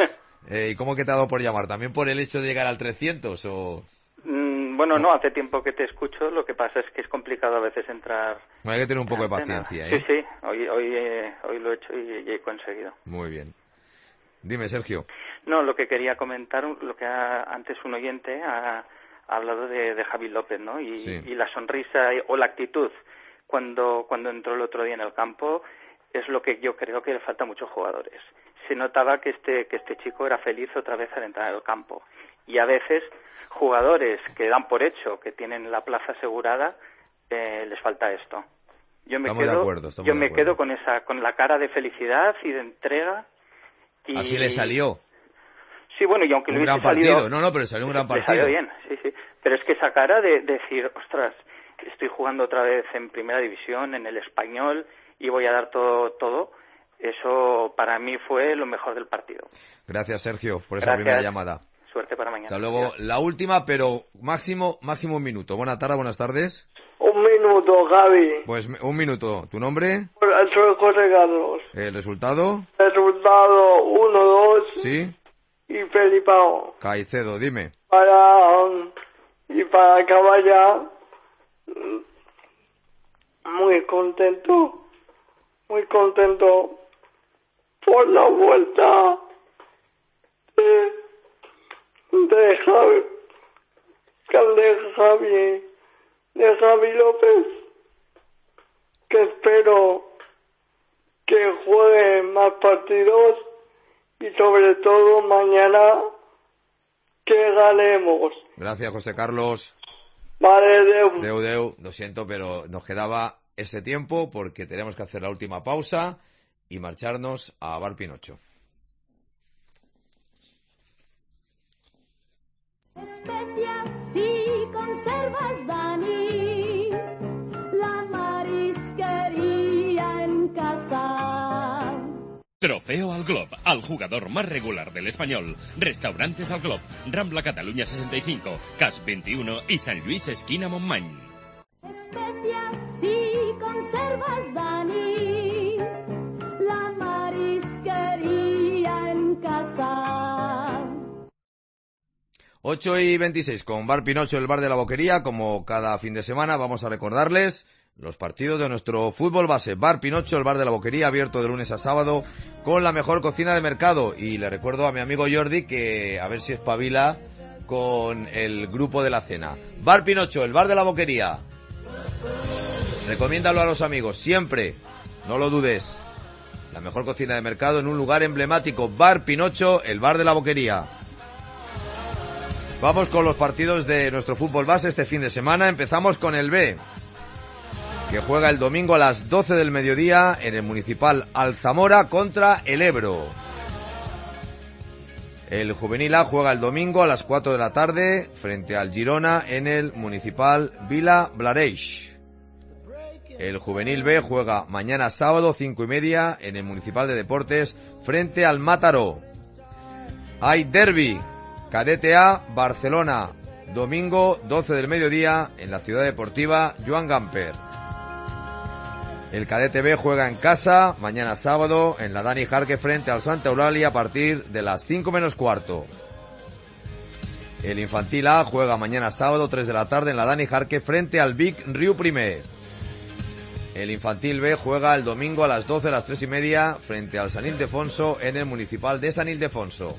¿Y cómo que te ha dado por llamar? ¿También por el hecho de llegar al 300 o...? Bueno, no, hace tiempo que te escucho, lo que pasa es que es complicado a veces entrar... Bueno, hay que tener un poco de paciencia, ¿eh? Sí, hoy lo he hecho y he conseguido. Muy bien. Dime, Sergio. No, lo que quería comentar, lo que antes un oyente ha hablado de Javi López, ¿no? Y la sonrisa o la actitud cuando entró el otro día en el campo es lo que yo creo que le falta a muchos jugadores. Se notaba que este chico era feliz otra vez al entrar al campo. Y a veces jugadores que dan por hecho que tienen la plaza asegurada, les falta esto. Yo me quedo con la cara de felicidad y de entrega. Y... Así le salió. Sí, bueno, y aunque un le gran hubiese partido. salido... No, pero salió un gran partido. Le salió bien, sí. Pero es que esa cara de decir, ostras, estoy jugando otra vez en Primera División, en el Español, y voy a dar todo, eso para mí fue lo mejor del partido. Gracias, Sergio, por esa primera llamada. Suerte para mañana. Hasta luego. La última, pero máximo un minuto. Buenas tardes. Un minuto, Javi. Pues un minuto. ¿Tu nombre? Soy José Carlos. ¿El resultado? Resultado 1-2. Sí. Y Felipao. Caicedo, dime. Para acabar ya, muy contento por la vuelta de Javi López, que espero que juegue más partidos y sobre todo mañana que ganemos. Gracias, José Carlos. Vale, Deu. Lo siento, pero nos quedaba ese tiempo porque tenemos que hacer la última pausa y marcharnos a Bar Pinocho. Especias si conservas, Dani, la marisquería en casa. Trofeo al Glob, al jugador más regular del Español. Restaurantes al Glob, Rambla Cataluña 65, Cas 21 y San Luis esquina Montmany. Especias si conservas, Dani, la marisquería en casa. 8:26 con Bar Pinocho, el bar de la Boquería. Como cada fin de semana vamos a recordarles los partidos de nuestro fútbol base. Bar Pinocho, el bar de la Boquería, abierto de lunes a sábado con la mejor cocina de mercado. Y le recuerdo a mi amigo Jordi que a ver si espabila con el grupo de la cena. Bar Pinocho, el bar de la Boquería. Recomiéndalo a los amigos, siempre, no lo dudes. La mejor cocina de mercado en un lugar emblemático. Bar Pinocho, el bar de la Boquería. Vamos con los partidos de nuestro fútbol base este fin de semana. Empezamos con el B, que juega el domingo a las 12 del mediodía en el Municipal Alzamora contra el Ebro. El Juvenil A juega el domingo a las 4 de la tarde frente al Girona en el Municipal Vila Blareix. El Juvenil B juega mañana sábado 5:30 en el Municipal de Deportes frente al Mataró. Hay derbi, Cadete A, Barcelona, domingo 12 del mediodía en la Ciudad Deportiva Joan Gamper. El Cadete B juega en casa mañana sábado en la Dani Jarque frente al Santa Eulalia a partir de las 5 menos cuarto. El Infantil A juega mañana sábado 3 de la tarde en la Dani Jarque frente al Vic Riu Primer. El Infantil B juega el domingo a las 12 a las 3:30 frente al San Ildefonso en el Municipal de San Ildefonso.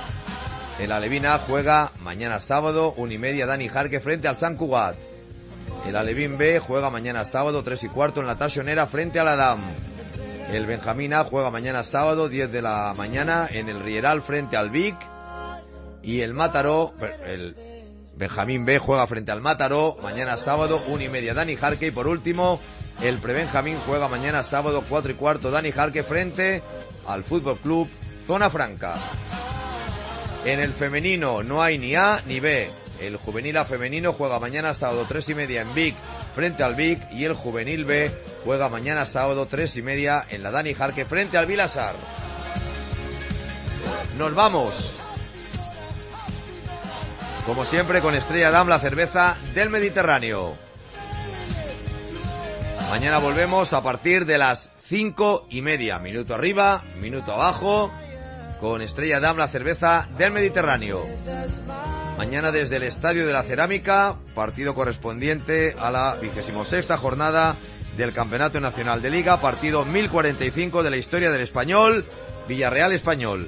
El Alevín A juega mañana sábado 1:30 Dani Jarque frente al Sant Cugat. El Alevín B juega mañana sábado 3:15 en la Tachonera frente al Adam. El Benjamín A juega mañana sábado 10 de la mañana en el Rieral frente al Vic. Y el Mataró, el Benjamín B juega frente al Mataró mañana sábado 1:30 Dani Jarque. Y por último, el Prebenjamín juega mañana sábado 4:15 Dani Jarque frente al Fútbol Club Zona Franca. En el femenino no hay ni A ni B. El juvenil A femenino juega mañana sábado 3:30 en Vic frente al Vic. Y el juvenil B juega mañana sábado 3:30 en la Dani Jarque frente al Vilasar. Nos vamos. Como siempre con Estrella Damm, la cerveza del Mediterráneo. Mañana volvemos a partir de las 5:30. Minuto arriba, minuto abajo. Con Estrella Damm, la cerveza del Mediterráneo. Mañana desde el Estadio de la Cerámica, partido correspondiente a la 26ª jornada del Campeonato Nacional de Liga, partido 1045 de la historia del Español, Villarreal Español.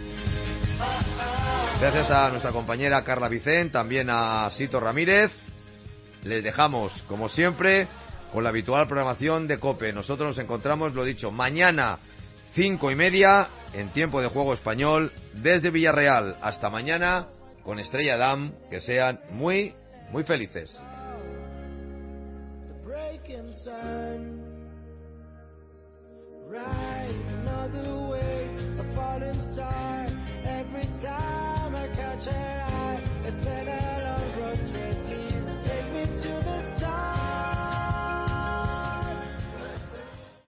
Gracias a nuestra compañera Carla Vicent, también a Sito Ramírez. Les dejamos, como siempre, con la habitual programación de COPE. Nosotros nos encontramos, lo dicho, mañana 5:30 en tiempo de juego español desde Villarreal. Hasta mañana con Estrella Damm. Que sean muy, muy felices. Every time I catch her eye, it's better